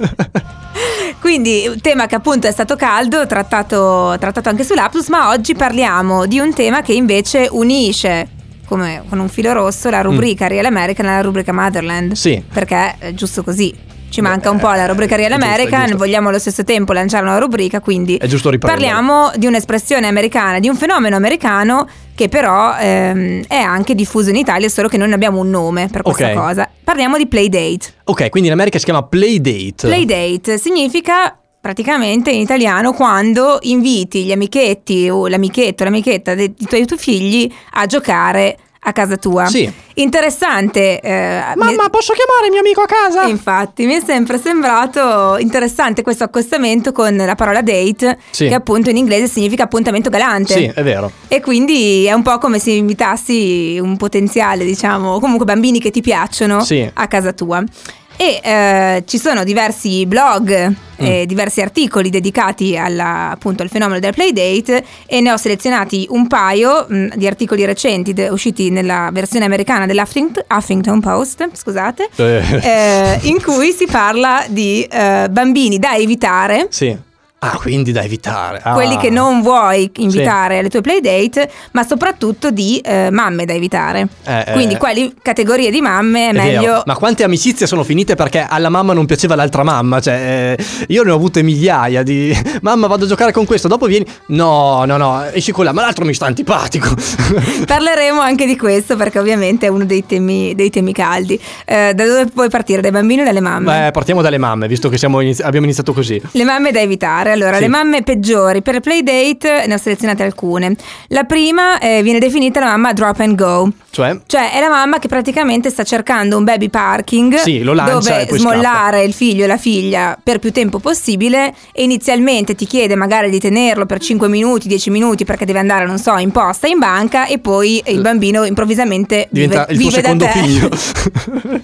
Speaker 2: Quindi un tema che appunto è stato caldo, trattato, trattato anche su Lapsus, ma oggi parliamo di un tema che invece unisce come con un filo rosso la rubrica mm. Real American e la rubrica Motherland.
Speaker 1: Sì.
Speaker 2: Perché è giusto così. Ci manca un po' la rubrica Real American, vogliamo allo stesso tempo lanciare una rubrica, quindi
Speaker 1: è giusto riprendere.
Speaker 2: Parliamo di un'espressione americana, di un fenomeno americano che però ehm, è anche diffuso in Italia, solo che noi non abbiamo un nome per questa
Speaker 1: Ok.
Speaker 2: cosa. Parliamo di playdate.
Speaker 1: Ok, quindi in America si chiama playdate.
Speaker 2: Playdate significa praticamente in italiano quando inviti gli amichetti o l'amichetto o l'amichetta dei dei tuoi, tuoi figli a giocare a casa tua.
Speaker 1: Sì.
Speaker 2: Interessante. eh,
Speaker 1: Mamma,
Speaker 2: mi-
Speaker 1: posso chiamare mio amico a casa?
Speaker 2: Infatti, mi è sempre sembrato interessante questo accostamento con la parola date,
Speaker 1: Sì.
Speaker 2: che appunto in inglese significa appuntamento galante.
Speaker 1: Sì, è vero.
Speaker 2: E quindi è un po' come se invitassi un potenziale, diciamo, comunque bambini che ti piacciono
Speaker 1: Sì.
Speaker 2: a casa tua. E eh, ci sono diversi blog e
Speaker 1: Mm.
Speaker 2: diversi articoli dedicati alla, appunto al fenomeno del playdate, e ne ho selezionati un paio mh, di articoli recenti de- usciti nella versione americana dell'Huffington Huffington Post, scusate,
Speaker 1: Eh.
Speaker 2: eh, in cui si parla di eh, bambini da evitare.
Speaker 1: Sì. Ah, quindi da evitare. Ah.
Speaker 2: Quelli che non vuoi invitare alle tue playdate, ma soprattutto di eh, mamme da evitare.
Speaker 1: Eh, eh.
Speaker 2: Quindi quali categorie di mamme è,
Speaker 1: È
Speaker 2: meglio.
Speaker 1: vero. Ma quante amicizie sono finite perché alla mamma non piaceva l'altra mamma? Cioè, eh, io ne ho avute migliaia di mamma, vado a giocare con questo, dopo vieni. No, no, no, esci con là, ma l'altro mi sta antipatico.
Speaker 2: Parleremo anche di questo perché ovviamente è uno dei temi, dei temi caldi. Eh, da dove puoi partire? Dai bambini o dalle mamme?
Speaker 1: Beh, partiamo dalle mamme, visto che siamo inizi- abbiamo iniziato così.
Speaker 2: Le mamme da evitare. Allora,
Speaker 1: Sì.
Speaker 2: le mamme peggiori per il playdate ne ho selezionate alcune. La prima eh, viene definita la mamma drop and go.
Speaker 1: Cioè?
Speaker 2: Cioè è la mamma che praticamente sta cercando un baby parking
Speaker 1: Sì, lo lancia
Speaker 2: dove
Speaker 1: e poi
Speaker 2: smollare il figlio e la figlia per più tempo possibile, e inizialmente ti chiede magari di tenerlo per cinque minuti, dieci minuti perché deve andare, non so, in posta, in banca, e poi il bambino improvvisamente
Speaker 1: Diventa
Speaker 2: vive,
Speaker 1: il tuo
Speaker 2: vive da
Speaker 1: secondo
Speaker 2: te.
Speaker 1: figlio.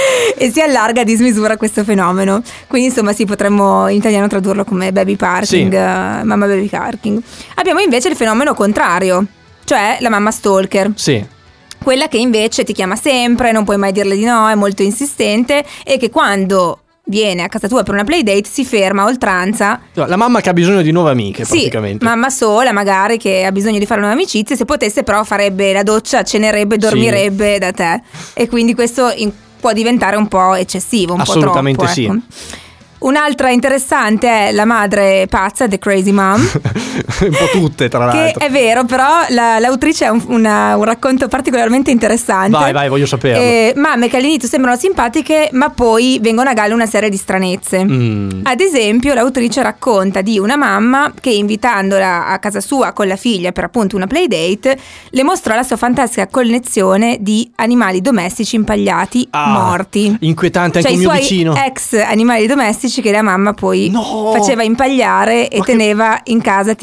Speaker 2: E si allarga a dismisura questo fenomeno. Quindi insomma sì, potremmo in italiano tradurlo come baby parking,
Speaker 1: Sì.
Speaker 2: eh, mamma baby parking. Abbiamo invece il fenomeno contrario, cioè la mamma stalker.
Speaker 1: Sì.
Speaker 2: Quella che invece ti chiama sempre, non puoi mai dirle di no, è molto insistente, e che quando viene a casa tua per una playdate si ferma a oltranza.
Speaker 1: La mamma che ha bisogno di nuove amiche,
Speaker 2: Sì,
Speaker 1: praticamente.
Speaker 2: mamma sola magari che ha bisogno di fare nuove amicizie, se potesse però farebbe la doccia, cenerebbe, dormirebbe da te, e quindi questo in- può diventare un po' eccessivo, un
Speaker 1: Assolutamente
Speaker 2: po' troppo,
Speaker 1: sì.
Speaker 2: ecco. Un'altra interessante è la madre pazza, The Crazy Mom.
Speaker 1: Un po' tutte, tra
Speaker 2: Che
Speaker 1: l'altro.
Speaker 2: è vero, però la- l'autrice ha un, una- un racconto particolarmente interessante.
Speaker 1: Vai, vai, voglio saperlo.
Speaker 2: Eh, mamme che all'inizio sembrano simpatiche, ma poi vengono a galla una serie di stranezze.
Speaker 1: Mm.
Speaker 2: Ad esempio, l'autrice racconta di una mamma che, invitandola a casa sua con la figlia per appunto una playdate, le mostrò la sua fantastica collezione di animali domestici impagliati
Speaker 1: Ah,
Speaker 2: morti.
Speaker 1: Inquietante
Speaker 2: Cioè
Speaker 1: anche
Speaker 2: i
Speaker 1: un mio
Speaker 2: suoi
Speaker 1: vicino.
Speaker 2: ex animali domestici che la mamma poi
Speaker 1: No!
Speaker 2: faceva impagliare e
Speaker 1: Ma che-
Speaker 2: teneva in casa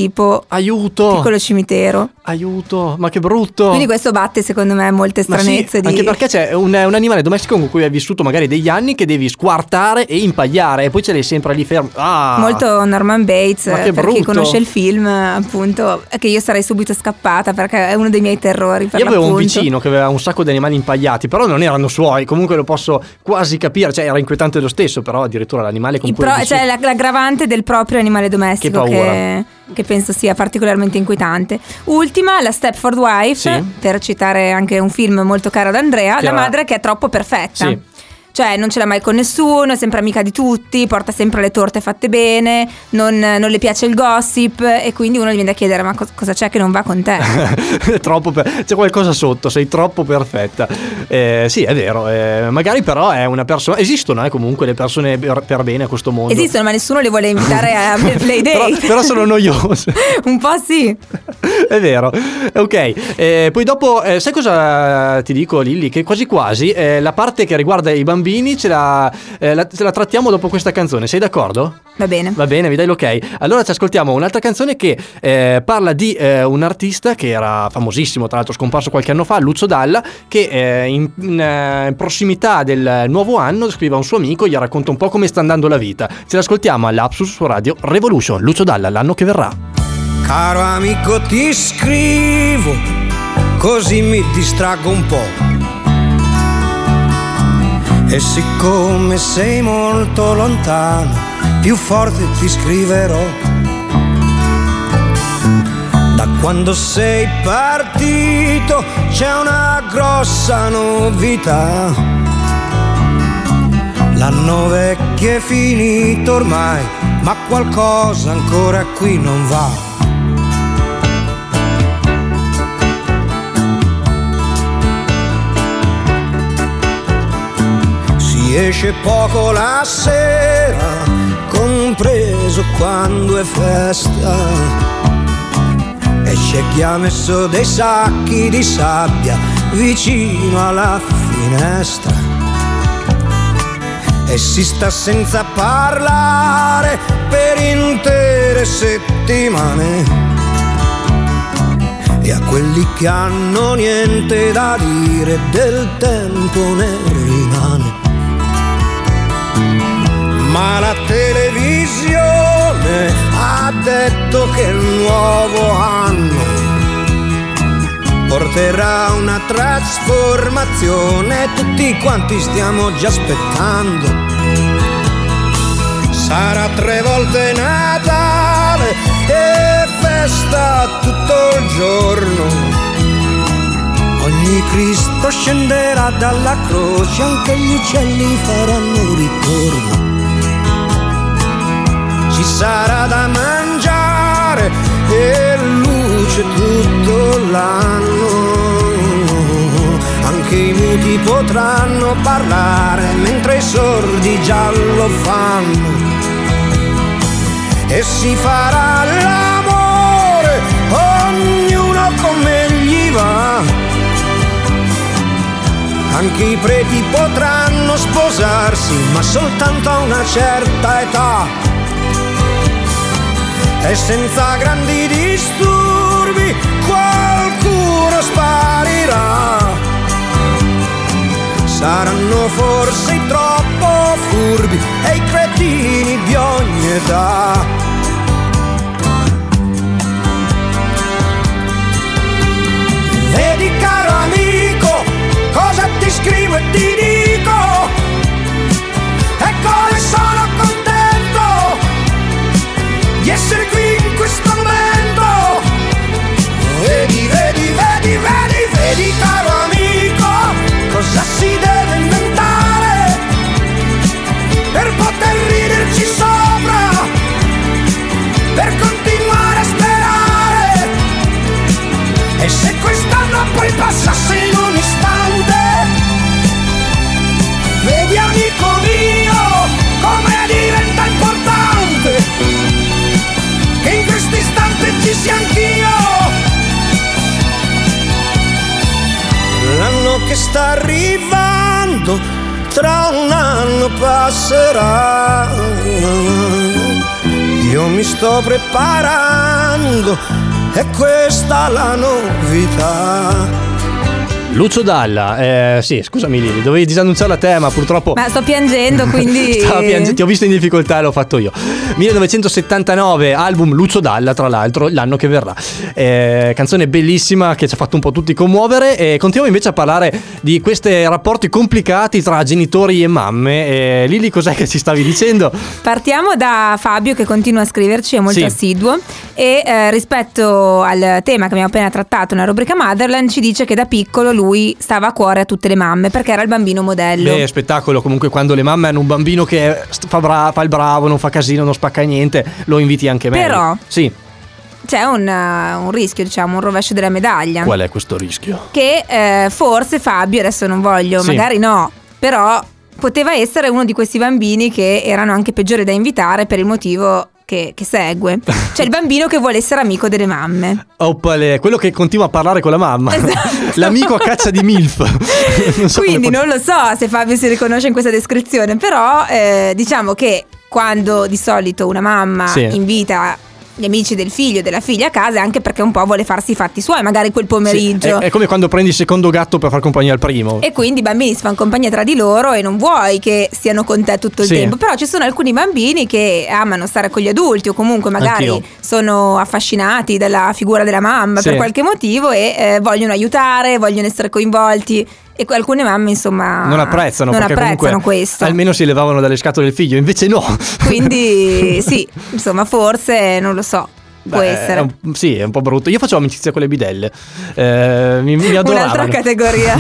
Speaker 2: tipo
Speaker 1: aiuto,
Speaker 2: piccolo cimitero.
Speaker 1: Aiuto, ma che brutto.
Speaker 2: Quindi questo batte secondo me molte stranezze.
Speaker 1: Sì,
Speaker 2: di...
Speaker 1: anche perché c'è un, un animale domestico con cui hai vissuto magari degli anni che devi squartare e impagliare, e poi ce l'hai sempre lì fermo. Ah,
Speaker 2: molto Norman Bates,
Speaker 1: ma che
Speaker 2: per
Speaker 1: brutto.
Speaker 2: chi conosce il film, appunto, che io sarei subito scappata perché è uno dei miei terrori. Per
Speaker 1: io avevo
Speaker 2: l'appunto.
Speaker 1: un vicino che aveva un sacco di animali impagliati, però non erano suoi, comunque lo posso quasi capire, cioè era inquietante lo stesso, però addirittura l'animale con
Speaker 2: I
Speaker 1: cui
Speaker 2: pro,
Speaker 1: hai vissuto...
Speaker 2: cioè l'aggravante del proprio animale domestico,
Speaker 1: che,
Speaker 2: che, che penso sia particolarmente inquietante. Ultima, la Stepford Wife,
Speaker 1: sì.
Speaker 2: per citare anche un film molto caro ad Andrea,
Speaker 1: che
Speaker 2: la
Speaker 1: era...
Speaker 2: madre che è troppo perfetta.
Speaker 1: Sì.
Speaker 2: Cioè non ce l'ha mai con nessuno, è sempre amica di tutti, porta sempre le torte fatte bene, non, non le piace il gossip, e quindi uno gli viene a chiedere ma co- cosa c'è che non va con te?
Speaker 1: Troppo per... c'è qualcosa sotto, sei troppo perfetta. Eh, sì, è vero, eh, magari però è una persona, esistono eh, comunque le persone per, per bene a questo mondo.
Speaker 2: Esistono, ma nessuno le vuole invitare a play date.
Speaker 1: però, però sono noiose.
Speaker 2: Un po' sì.
Speaker 1: È vero. Ok, eh, poi dopo eh, sai cosa ti dico, Lilli? Che quasi quasi eh, la parte che riguarda i bambini ce la, eh, la, ce la trattiamo dopo questa canzone, sei d'accordo?
Speaker 2: Va bene.
Speaker 1: Va bene, vi dai l'ok. Allora ci ascoltiamo un'altra canzone che eh, parla di eh, un artista che era famosissimo, tra l'altro scomparso qualche anno fa, Lucio Dalla, che eh, in, in, eh, in prossimità del nuovo anno scrive a un suo amico, gli racconta un po' come sta andando la vita. Ce l'ascoltiamo all'Apsus su Radio Revolution. Lucio Dalla, l'anno che verrà.
Speaker 13: Caro amico, ti scrivo così mi distraggo un po'. E siccome sei molto lontano, più forte ti scriverò. Da quando sei partito c'è una grossa novità. L'anno vecchio è finito ormai, ma qualcosa ancora qui non va. Si esce poco la sera, compreso quando è festa, e c'è chi ha messo dei sacchi di sabbia vicino alla finestra, e si sta senza parlare per intere settimane, e a quelli che hanno niente da dire del tempo ne rimane. Ma la televisione ha detto che il nuovo anno porterà una trasformazione, tutti quanti stiamo già aspettando. Sarà tre volte Natale e festa tutto il giorno. Ogni Cristo scenderà dalla croce, anche gli uccelli faranno ritorno. Ci sarà da mangiare e luce tutto l'anno. Anche i muti potranno parlare mentre i sordi già lo fanno. E si farà l'amore, ognuno come gli va. Anche i preti potranno sposarsi, ma soltanto a una certa età. E senza grandi disturbi qualcuno sparirà. Saranno forse i troppo furbi e i cretini di ogni età. Vedi caro amico, cosa ti scrivo e ti dico, e come sono contento di essere qui in questo momento. Vedi, vedi, vedi, vedi, vedi caro amico, cosa si deve inventare per poter riderci sopra, per continuare a sperare. E se quest'anno poi passasse in un istante, vedi amico mio come diventa importante che in questo istante ci sia anch'io. L'anno che sta arrivando tra un anno passerà,
Speaker 9: io mi sto preparando, è questa la novità.
Speaker 1: Lucio Dalla, eh, sì, scusami Lili, dovevi disannunciare a te, ma purtroppo...
Speaker 2: Ma sto piangendo, quindi...
Speaker 1: Stavo piangendo, ti ho visto in difficoltà e l'ho fatto io. millenovecentosettantanove, album Lucio Dalla, tra l'altro, l'anno che verrà. Eh, canzone bellissima che ci ha fatto un po' tutti commuovere. E continuiamo invece a parlare di questi rapporti complicati tra genitori e mamme. Eh, Lili, cos'è che ci stavi dicendo?
Speaker 2: Partiamo da Fabio, che continua a scriverci, è molto
Speaker 1: Sì.
Speaker 2: assiduo. E eh, rispetto al tema che abbiamo appena trattato nella rubrica Motherland, ci dice che da piccolo lui stava a cuore a tutte le mamme perché era il bambino modello.
Speaker 1: Beh, spettacolo comunque quando le mamme hanno un bambino che fa, bra- fa il bravo, non fa casino, non spacca niente, lo inviti anche meglio.
Speaker 2: Però
Speaker 1: sì.
Speaker 2: c'è un, uh, un rischio, diciamo, un rovescio della medaglia.
Speaker 1: Qual è questo rischio?
Speaker 2: Che eh, forse Fabio, adesso non voglio,
Speaker 1: Sì.
Speaker 2: magari no, però poteva essere uno di questi bambini che erano anche peggiori da invitare per il motivo che, che segue. Cioè il bambino che vuole essere amico delle mamme.
Speaker 1: Oppale, quello che continua a parlare con la mamma.
Speaker 2: Esatto.
Speaker 1: L'amico a caccia di MILF. Non so
Speaker 2: Quindi
Speaker 1: come pot-
Speaker 2: non lo so se Fabio si riconosce in questa descrizione, però eh, diciamo che quando di solito una mamma
Speaker 1: Sì.
Speaker 2: invita gli amici del figlio e della figlia a casa, è anche perché un po' vuole farsi i fatti suoi, magari quel pomeriggio.
Speaker 1: Sì, è, è come quando prendi il secondo gatto per far compagnia al primo.
Speaker 2: E quindi i bambini si fanno compagnia tra di loro e non vuoi che stiano con te tutto il
Speaker 1: Sì.
Speaker 2: tempo. Però ci sono alcuni bambini che amano stare con gli adulti o comunque magari
Speaker 1: Anch'io.
Speaker 2: sono affascinati dalla figura della mamma
Speaker 1: Sì.
Speaker 2: per qualche motivo e eh, vogliono aiutare, vogliono essere coinvolti. E alcune mamme insomma
Speaker 1: Non apprezzano
Speaker 2: non
Speaker 1: perché
Speaker 2: apprezzano
Speaker 1: comunque
Speaker 2: questo.
Speaker 1: almeno si levavano dalle scatole del figlio, invece no.
Speaker 2: Quindi sì, insomma forse non lo so. Può
Speaker 1: Beh,
Speaker 2: essere
Speaker 1: è un- sì, è un po' brutto. Io facevo amicizia con le bidelle. Eh, mi, mi adoravano.
Speaker 2: un'altra categoria.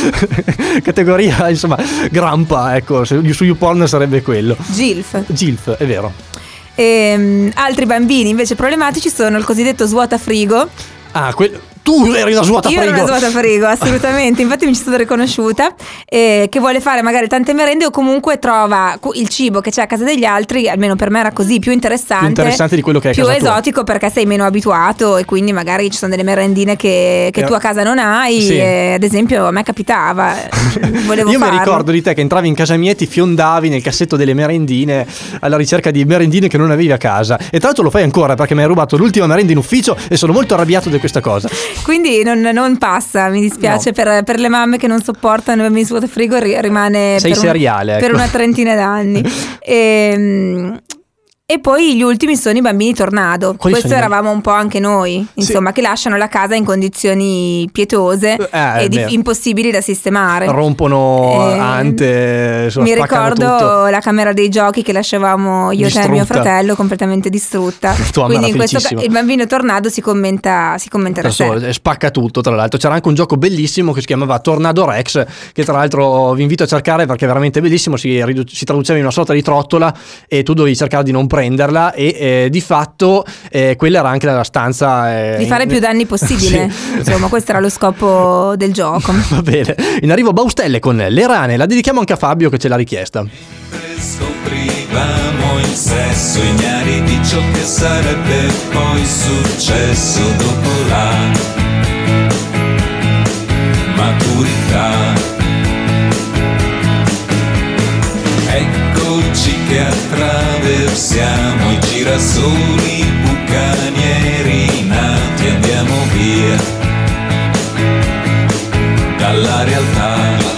Speaker 1: Categoria, insomma, grampa, ecco, su, su YouPorn sarebbe quello.
Speaker 2: Gilf.
Speaker 1: Gilf, è vero.
Speaker 2: E, altri bambini invece problematici sono il cosiddetto svuotafrigo.
Speaker 1: Ah, quel... tu eri una svuota
Speaker 2: Io ero
Speaker 1: frigo.
Speaker 2: una svuotafrigo, assolutamente. Infatti mi ci sono riconosciuta. eh, Che vuole fare magari tante merende o comunque trova cu- il cibo che c'è a casa degli altri, almeno per me era così, più interessante.
Speaker 1: Più interessante di quello che è a
Speaker 2: più
Speaker 1: casa tua.
Speaker 2: esotico perché sei meno abituato e quindi magari ci sono delle merendine che, che
Speaker 1: Eh,
Speaker 2: tu a casa non hai.
Speaker 1: sì.
Speaker 2: E, ad esempio a me capitava, volevo
Speaker 1: Io
Speaker 2: farlo.
Speaker 1: mi ricordo di te che entravi in casa mia e ti fiondavi nel cassetto delle merendine alla ricerca di merendine che non avevi a casa. E tra l'altro lo fai ancora perché mi hai rubato l'ultima merenda in ufficio e sono molto arrabbiato di questa cosa.
Speaker 2: Quindi non, non passa, mi dispiace
Speaker 1: No.
Speaker 2: per, per le mamme che non sopportano i bambini svuotafrigo, ri- rimane
Speaker 1: Sei
Speaker 2: per, un-
Speaker 1: seriale, ecco.
Speaker 2: per una trentina d'anni. e, e poi gli ultimi sono i bambini tornado.
Speaker 1: Quali
Speaker 2: Questo
Speaker 1: sono i
Speaker 2: eravamo un po' anche noi, insomma, che lasciano la casa in condizioni pietose
Speaker 1: Eh,
Speaker 2: e di-
Speaker 1: beh.
Speaker 2: impossibili da sistemare.
Speaker 1: Rompono
Speaker 2: Eh,
Speaker 1: ante, insomma,
Speaker 2: Mi
Speaker 1: spaccano
Speaker 2: ricordo
Speaker 1: tutto.
Speaker 2: la camera dei giochi che lasciavamo io, te e mio
Speaker 1: Distrutta.
Speaker 2: fratello completamente distrutta.
Speaker 1: Tua mamma
Speaker 2: Quindi in
Speaker 1: era
Speaker 2: questo ca-
Speaker 1: felicissima.
Speaker 2: il bambino tornado si commenta, si commenta da
Speaker 1: Da solo,
Speaker 2: sé.
Speaker 1: e spacca tutto. Tra l'altro c'era anche un gioco bellissimo che si chiamava Tornado Rex, che tra l'altro vi invito a cercare perché è veramente bellissimo. Si, ridu- si traduceva in una sorta di trottola e tu dovevi cercare di non prenderla e eh, di fatto eh, quella era anche la stanza eh,
Speaker 2: Di fare
Speaker 1: in-
Speaker 2: più danni possibile.
Speaker 1: Sì.
Speaker 2: Insomma, questo era lo scopo del gioco.
Speaker 1: Va bene, in arrivo Baustelle con Le Rane, la dedichiamo anche a Fabio che ce l'ha richiesta.
Speaker 14: Scoprivamo il sesso ignari di ciò che sarebbe poi successo dopo la maturità. Eccoci che attraversiamo i girasoli bucanieri nati, andiamo via dalla realtà.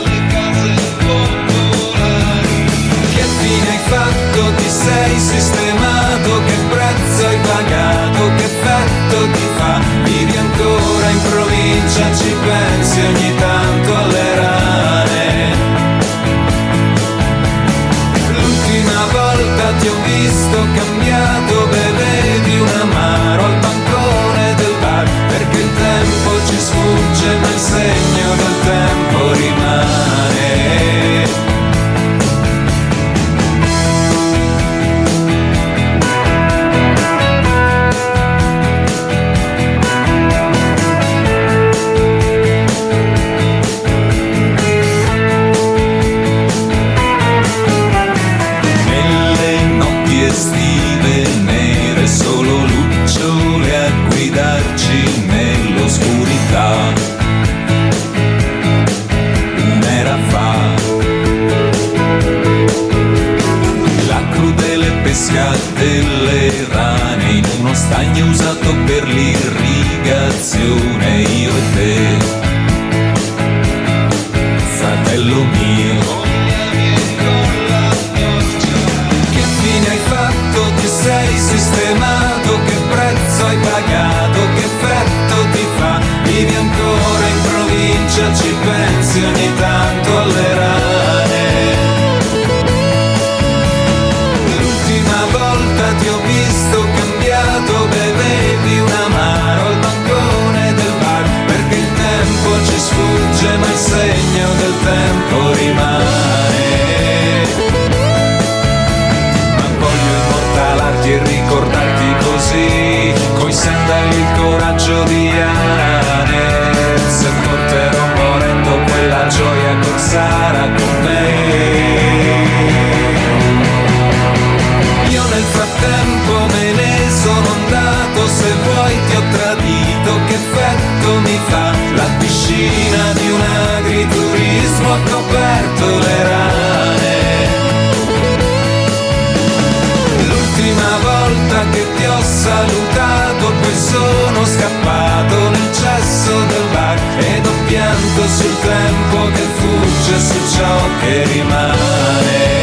Speaker 14: Che fine hai fatto? Ti sei sistemato? Che prezzo hai pagato? Che effetto ti fa? Vivi ancora in provincia? Ci pensi ogni tanto alle rane? L'ultima volta ti ho visto cambiato, bevevi un amaro al bancone del bar, perché il tempo ci sfugge ma il segno del tempo rimane. bello mio. Che fine hai fatto? Ti sei sistemato? Che prezzo hai pagato? Che effetto ti fa? Vivi ancora in provincia, ci pensi ogni tanto alle rane. L'ultima volta ti ho visto cambiato, bevevi un amaro al bancone del bar, perché il tempo ci sfugge ma il segno del tempo rimane. Ma voglio immortalarti e ricordarti così, coi sandali il coraggio di Ane, se porterò morendo quella gioia che sarà con me. Io nel frattempo me ne sono andato, se vuoi ti ho tradito, che effetto mi fa? La piscina di un agriturismo ha coperto le rane. L'ultima volta che ti ho salutato, poi sono scappato nel cesso del bar ed ho pianto sul tempo che fugge, su ciò che rimane.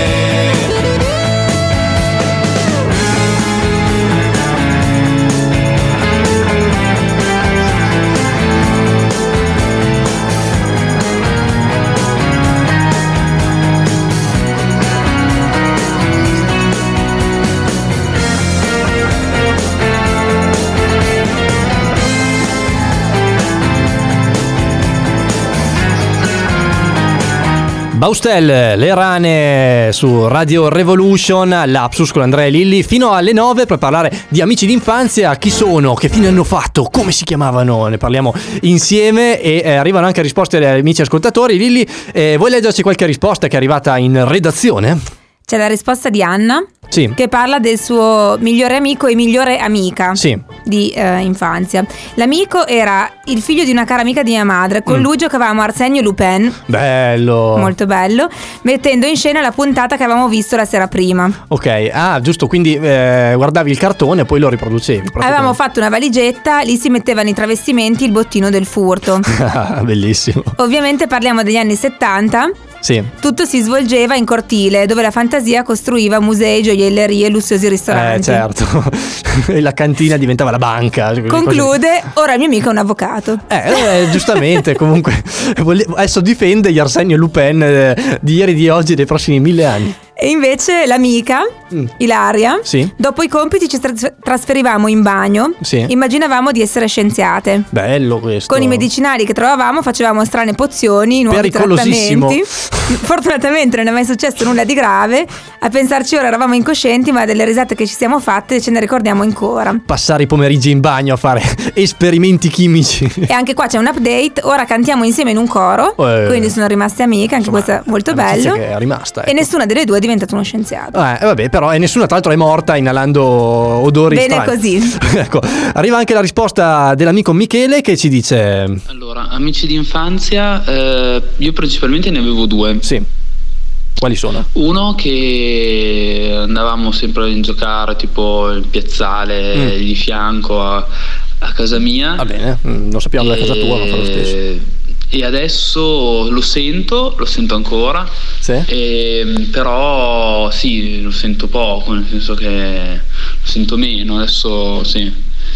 Speaker 1: Baustel, le rane su Radio Revolution, Lapsus con Andrea e Lilli fino alle nove per parlare di amici d'infanzia. Chi sono? Che fine hanno fatto? Come si chiamavano? Ne parliamo insieme e eh, arrivano anche risposte dagli amici ascoltatori. Lilli, eh, vuoi leggerci qualche risposta che è arrivata in redazione?
Speaker 2: C'è la risposta di Anna,
Speaker 1: sì,
Speaker 2: che parla del suo migliore amico e migliore amica,
Speaker 1: sì,
Speaker 2: di eh, infanzia. L'amico era il figlio di una cara amica di mia madre. Con mm. lui giocavamo Arsenio Lupin.
Speaker 1: Bello.
Speaker 2: Molto bello. Mettendo in scena la puntata che avevamo visto la sera prima.
Speaker 1: Ok, ah giusto, quindi eh, guardavi il cartone e poi lo riproducevi.
Speaker 2: Avevamo fatto una valigetta, lì si mettevano i travestimenti, il bottino del furto.
Speaker 1: Bellissimo.
Speaker 2: Ovviamente parliamo degli anni settanta.
Speaker 1: Sì.
Speaker 2: Tutto si svolgeva in cortile, dove la fantasia costruiva musei, gioiellerie e lussuosi ristoranti.
Speaker 1: Eh certo. E la cantina diventava la banca.
Speaker 2: Conclude, ora il mio amico è un avvocato.
Speaker 1: Eh, eh giustamente, comunque adesso difende gli Arsenio Lupin eh, di ieri, di oggi e dei prossimi mille anni.
Speaker 2: E invece l'amica, mm. Ilaria,
Speaker 1: sì,
Speaker 2: dopo i compiti ci tras- trasferivamo in bagno,
Speaker 1: sì,
Speaker 2: immaginavamo di essere scienziate.
Speaker 1: Bello questo.
Speaker 2: Con i medicinali che trovavamo facevamo strane pozioni, nuovi trattamenti. Fortunatamente non è mai successo nulla di grave. A pensarci ora eravamo incoscienti, ma delle risate che ci siamo fatte ce ne ricordiamo ancora.
Speaker 1: Passare i pomeriggi in bagno a fare esperimenti chimici.
Speaker 2: E anche qua c'è un update, ora cantiamo insieme in un coro, eh, quindi sono rimaste amiche, anche questo è molto bello.
Speaker 1: Che è rimasta, ecco.
Speaker 2: E nessuna delle due è diventato uno scienziato.
Speaker 1: Eh, vabbè, però e nessuna tra l'altro è morta inalando odori
Speaker 2: bene
Speaker 1: strani.
Speaker 2: Così.
Speaker 1: Ecco, arriva anche la risposta dell'amico Michele che ci dice:
Speaker 15: allora, amici d'infanzia, eh, io principalmente ne avevo due.
Speaker 1: Sì. Quali sono?
Speaker 15: Uno che andavamo sempre a giocare tipo in piazzale mm. di fianco a, a casa mia.
Speaker 1: Va bene, non sappiamo della casa tua, ma fa lo stesso.
Speaker 15: E adesso lo sento, lo sento ancora,
Speaker 1: sì.
Speaker 15: E, però sì, lo sento poco, nel senso che lo sento meno, adesso sì.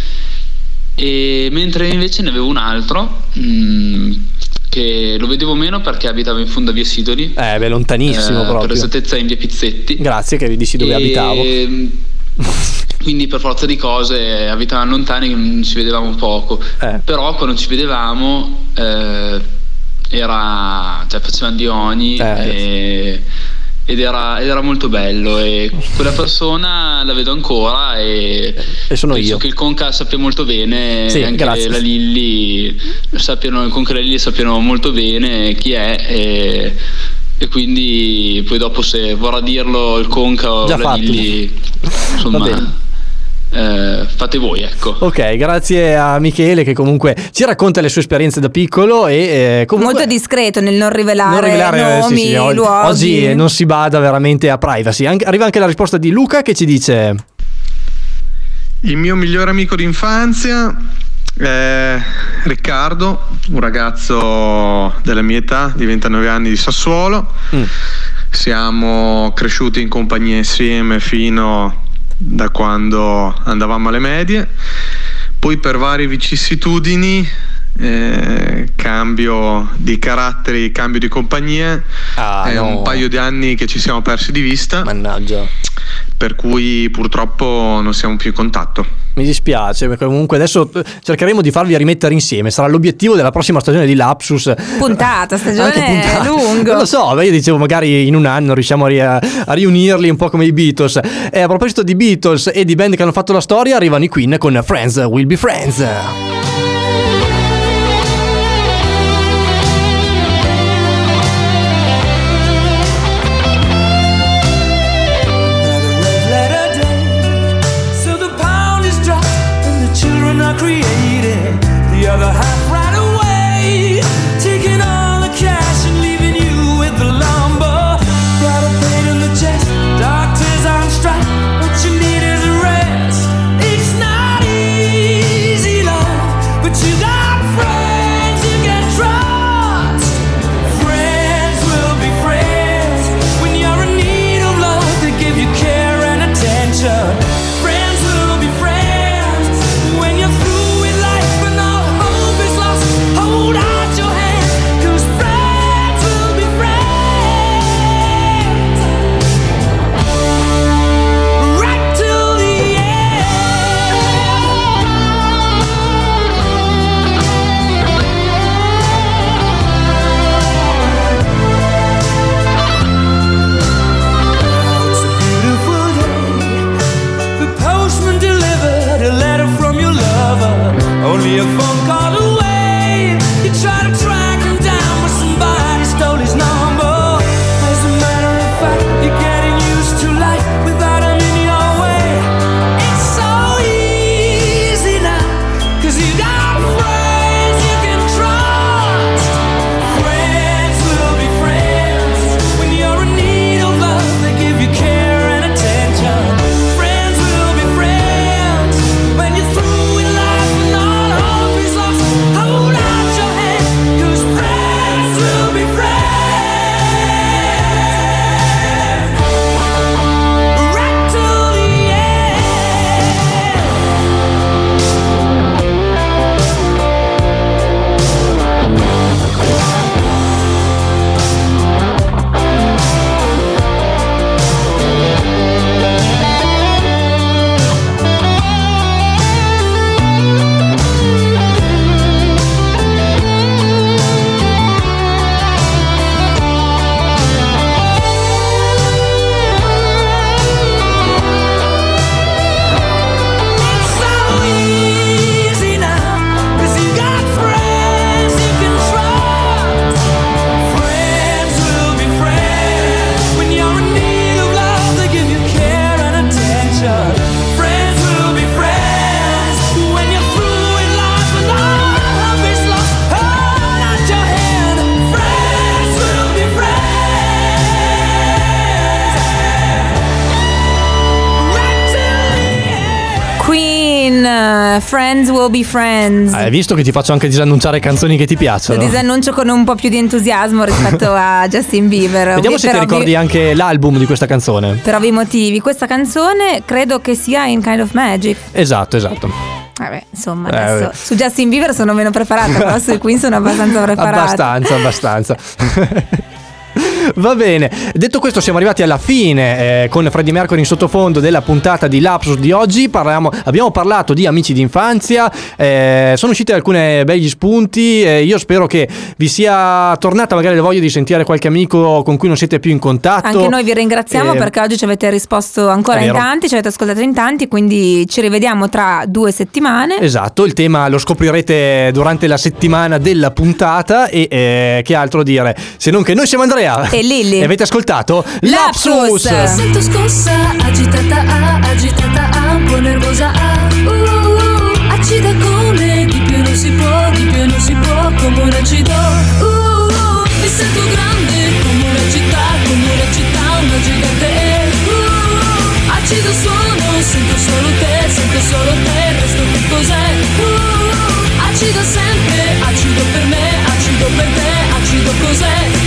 Speaker 15: E mentre invece ne avevo un altro mh, che lo vedevo meno perché abitava in fondo a via Sidoli.
Speaker 1: Eh beh, lontanissimo eh, proprio.
Speaker 15: Per esattezza in via Pizzetti.
Speaker 1: Grazie che vi dissi dove
Speaker 15: e...
Speaker 1: abitavo.
Speaker 15: Quindi per forza di cose abitavamo lontani, non ci vedevamo poco,
Speaker 1: eh.
Speaker 15: però quando ci vedevamo eh, era, cioè facevamo di ogni
Speaker 1: eh.
Speaker 15: e, ed, era, ed era molto bello, e quella persona la vedo ancora e,
Speaker 1: e sono
Speaker 15: penso
Speaker 1: io.
Speaker 15: che il Conca sappia molto bene,
Speaker 1: sì,
Speaker 15: anche
Speaker 1: grazie.
Speaker 15: la Lilli sappiano, il Conca e la Lilli sappiano molto bene chi è, e, e quindi poi dopo se vorrà dirlo il Conca o
Speaker 1: già
Speaker 15: la
Speaker 1: fatto.
Speaker 15: Lilli, insomma Eh, fate voi, ecco.
Speaker 1: Ok, grazie a Michele che comunque ci racconta le sue esperienze da piccolo e eh, comunque
Speaker 2: molto discreto nel non rivelare,
Speaker 1: non rivelare
Speaker 2: nomi,
Speaker 1: sì, sì, oggi,
Speaker 2: luoghi.
Speaker 1: oggi non si bada veramente a privacy. Anche, arriva anche la risposta di Luca che ci dice:
Speaker 16: il mio migliore amico d'infanzia Eh, Riccardo, un ragazzo della mia età di ventinove anni di Sassuolo. Mm. Siamo cresciuti in compagnia insieme fino da quando andavamo alle medie. Poi per varie vicissitudini, eh, cambio di caratteri, cambio di compagnie,
Speaker 1: ah,
Speaker 16: è
Speaker 1: no.
Speaker 16: un paio di anni che ci siamo persi di vista.
Speaker 1: Mannaggia.
Speaker 16: Per cui purtroppo non siamo più in contatto.
Speaker 1: Mi dispiace, perché comunque adesso cercheremo di farvi rimettere insieme. Sarà l'obiettivo della prossima stagione di Lapsus.
Speaker 2: Puntata, stagione
Speaker 1: puntata.
Speaker 2: lungo.
Speaker 1: Non lo so, io dicevo magari in un anno riusciamo a, ri- a riunirli un po' come i Beatles. E a proposito di Beatles e di band che hanno fatto la storia, arrivano i Queen con Friends Will Be Friends.
Speaker 13: Created the other half right away, taking all the cash and leaving you with the lumber. Got a pain in the chest, doctors on strike. What you need is a rest. It's not easy, love, but you got friends you can trust. Friends will be friends when you're in need of love. They give you care and attention. Only a phone call away. You try to track him down, but somebody stole his number. As a matter of fact, you're getting used to life without him in your way. It's so easy now, cause you got friends you can trust. Friends will be friends when you're in need of love. They give you care and attention. Friends will be friends when you're through with life. Hold out your hand, 'cause friends will be friends right till the Friends will be friends.
Speaker 1: Hai visto che ti faccio anche disannunciare canzoni che ti piacciono?
Speaker 2: Lo disannuncio con un po' più di entusiasmo rispetto a Justin Bieber.
Speaker 1: Vediamo se ti
Speaker 2: ovvi-
Speaker 1: ricordi anche l'album di questa canzone.
Speaker 2: Per ovvi motivi. Questa canzone credo che sia in Kind of Magic.
Speaker 1: Esatto, esatto.
Speaker 2: Vabbè, insomma,
Speaker 1: Eh,
Speaker 2: adesso
Speaker 1: vabbè.
Speaker 2: su Justin Bieber sono meno preparata, però sui Queen sono abbastanza preparata.
Speaker 1: Abbastanza, abbastanza. Va bene, detto questo siamo arrivati alla fine eh, con Freddie Mercury in sottofondo della puntata di Lapsus di oggi. Parliamo, abbiamo parlato di amici d'infanzia, eh, sono usciti alcuni begli spunti, eh, io spero che vi sia tornata magari la voglia di sentire qualche amico con cui non siete più in contatto.
Speaker 2: Anche noi vi ringraziamo
Speaker 1: Eh,
Speaker 2: perché oggi ci avete risposto ancora
Speaker 1: è
Speaker 2: in
Speaker 1: vero.
Speaker 2: tanti, ci avete ascoltato in tanti, quindi ci rivediamo tra due settimane.
Speaker 1: Esatto, il tema lo scoprirete durante la settimana della puntata e eh, che altro dire se non che noi siamo Andrea
Speaker 2: e Lilli
Speaker 1: e avete ascoltato
Speaker 2: Lapsus.
Speaker 3: Mi sento scossa, agitata, ah, agitata, ah, un po' nervosa, ah, uh, uh, acida come di più non si può, di più non si può, come un acido, uh, uh, mi sento grande come una città, come una città, una gigante, uh, uh, acido suono, sento solo te, sento solo te, resto che cos'è, uh, uh, cos'è?